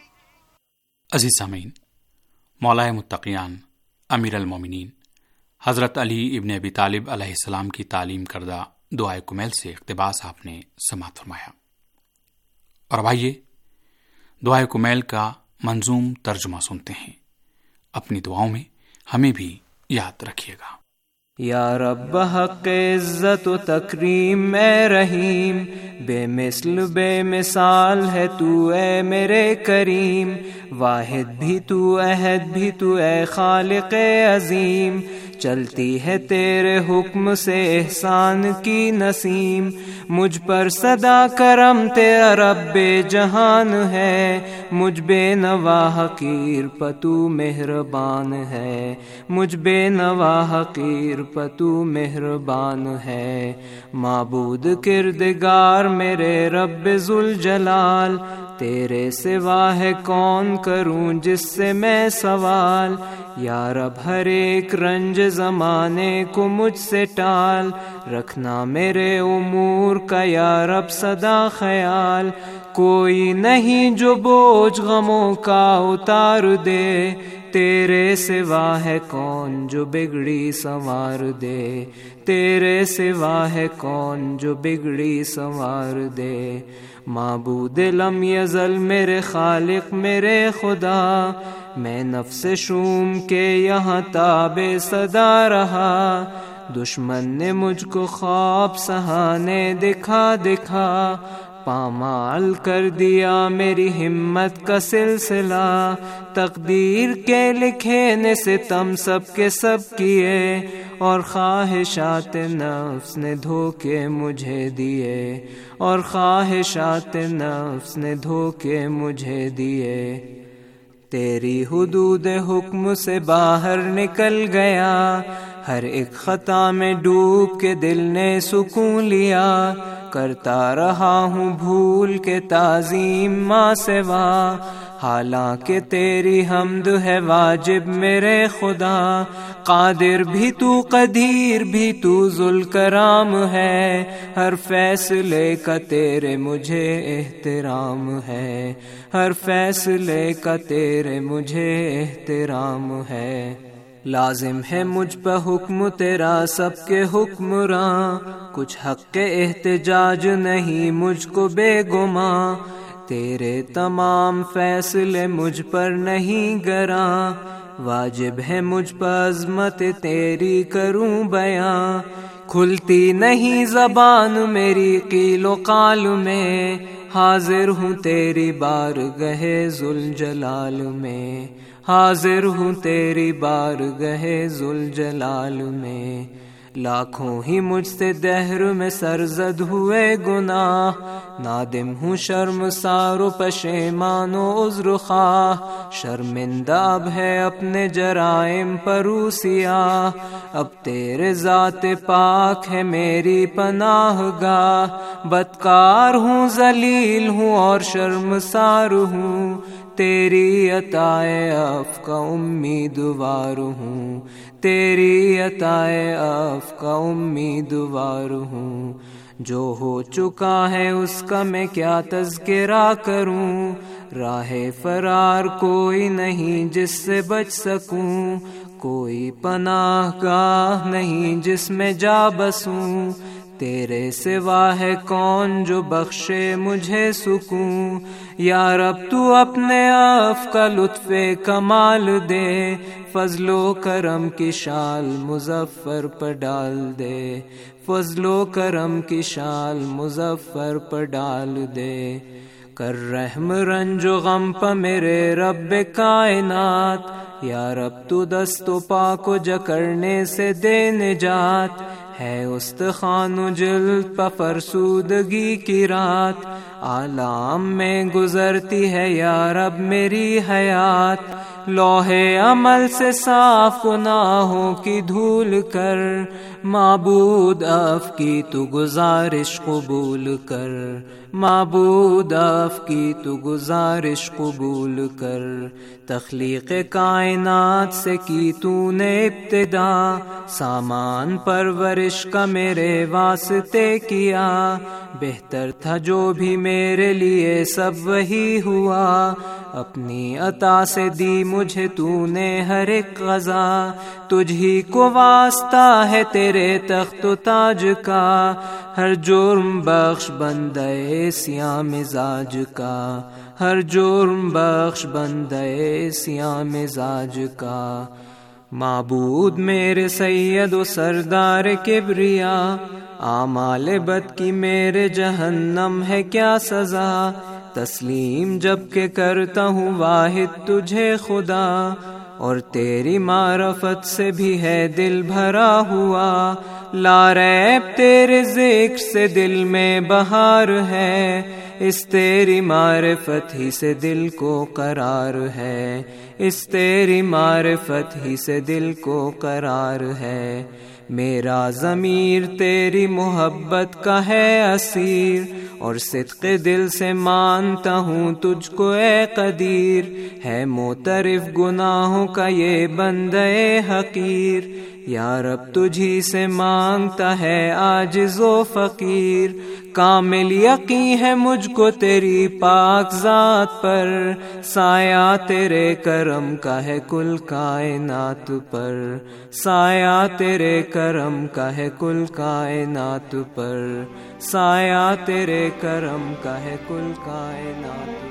عزیز سامعین، مولا متقیان امیر المومنین حضرت علی ابن ابی طالب علیہ السلام کی تعلیم کردہ دعائے کمیل سے اقتباس آپ نے سماعت فرمایا. اور اب آئیے دعائے کمیل کا منظوم ترجمہ سنتے ہیں. اپنی دعاؤں میں ہمیں بھی یاد رکھیے گا. یا رب حق عزت و تکریم اے رحیم، بے مثل بے مثال ہے تو اے میرے کریم، واحد بھی تو احد بھی تو اے خالق عظیم، چلتی ہے تیرے حکم سے احسان کی نسیم، مجھ پر صدا کرم تیرا رب جہان ہے، مجھ بے نوا حقیر پتو مہربان ہے، مجھ بے نوا حقیر پتو مہربان ہے. معبود کردگار میرے رب ذوالجلال، تیرے سوا ہے کون کروں جس سے میں سوال، یا رب ہر ایک رنج زمانے کو مجھ سے ٹال، رکھنا میرے امور کا یا رب سدا خیال، کوئی نہیں جو بوجھ غموں کا اتار دے، تیرے سوا ہے کون جو بگڑی سنوار دے، تیرے سوا ہے کون جو بگڑی سنوار دے. معبود لم یزل میرے خالق میرے خدا، میں نفس شوم کے یہاں تابع صدا رہا، دشمن نے مجھ کو خواب سہانے دکھا دکھا، پامال کر دیا میری ہمت کا سلسلہ، تقدیر کے لکھے نے ستم سب کے سب کیے، اور خواہشات نفس نے دھوکے مجھے دیے، اور خواہشات نفس نے دھوکے مجھے دیے. تیری حدود حکم سے باہر نکل گیا، ہر ایک خطا میں ڈوب کے دل نے سکون لیا، کرتا رہا ہوں بھول کے تعظیم ماں سوا، حالانکہ تیری حمد ہے واجب میرے خدا، قادر بھی تو قدیر بھی تو ذوالکرام ہے، ہر فیصلے کا تیرے مجھے احترام ہے، ہر فیصلے کا تیرے مجھے احترام ہے. لازم ہے مجھ پہ حکم تیرا سب کے حکمراں، کچھ حق کے احتجاج نہیں مجھ کو بے گماں، تیرے تمام فیصلے مجھ پر نہیں گراں، واجب ہے مجھ پر عظمت تیری کروں بیاں، کھلتی نہیں زبان میری قیل و قال میں، حاضر ہوں تیری بارگاہ ذوالجلال میں، حاضر ہوں تیری بارگاہ ذوالجلال میں. لاکھوں ہی مجھ سے دہر میں سرزد ہوئے گناہ، نادم ہوں شرمسار و پشیمان و عذر خواہ، شرمندہ اب ہے اپنے جرائم پرو سیاہ، اب تیرے ذات پاک ہے میری پناہ گاہ، بدکار ہوں ذلیل ہوں اور شرمسار ہوں، تیری عطائے عفو کا امیدوار ہوں، تیری عطائے عفو کا امیدوار ہوں. جو ہو چکا ہے اس کا میں کیا تذکرہ کروں، راہ فرار کوئی نہیں جس سے بچ سکوں، کوئی پناہ گاہ نہیں جس میں جا بسوں، تیرے سوا ہے کون جو بخشے مجھے سکون، یا رب تو اپنے عفو کا لطف کمال دے، فضل و کرم کی شال مظفر پر ڈال دے، فضل و کرم کی شال مظفر پر ڈال دے. کر رحم رنج و غم پہ میرے رب کائنات، یا رب تو دست و پا کو جکڑنے سے دے نجات، ہے استخوان و جلد پہ فرسودگی کی رات، عالم میں گزرتی ہے یا رب میری حیات، لوح عمل سے صاف گناہوں کی دھول کر، معبود اف کی تو گزارش قبول کر، معبود اف کی تو گزارش قبول کر۔ تخلیق کائنات سے کی تو نے ابتدا، سامان پرورش کا میرے واسطے کیا، بہتر تھا جو بھی میرے لیے سب وہی ہوا، اپنی عطا سے دی مجھے تو نے ہر ایک غذا، تجھ ہی کو واسطہ ہے تیرے تخت و تاج کا، ہر جرم بخش بندے سیاہ مزاج کا، ہر جرم بخش بندے سیاہ مزاج کا۔ معبود میرے سید و سردار کبریا، اعمال بد کی میرے جہنم ہے کیا سزا، تسلیم جب کہ کرتا ہوں واحد تجھے خدا، اور تیری معرفت سے بھی ہے دل بھرا ہوا، لا ریب تیرے ذکر سے دل میں بہار ہے، اس تیری معرفت ہی سے دل کو قرار ہے، اس تیری معرفت ہی سے دل کو قرار ہے۔ میرا ضمیر تیری محبت کا ہے اسیر، اور صدق دل سے مانتا ہوں تجھ کو اے قدیر، ہے معترف گناہوں کا یہ بندے حقیر، یا رب تجھی سے مانگتا ہے عاجز و فقیر، کامل یقین ہے مجھ کو تیری پاک ذات پر، سایہ تیرے کرم کا ہے کل کائنات پر، سایہ تیرے کرم کا ہے کل کائنات پر، سایہ تیرے کرم کا ہے کل کائنات پر۔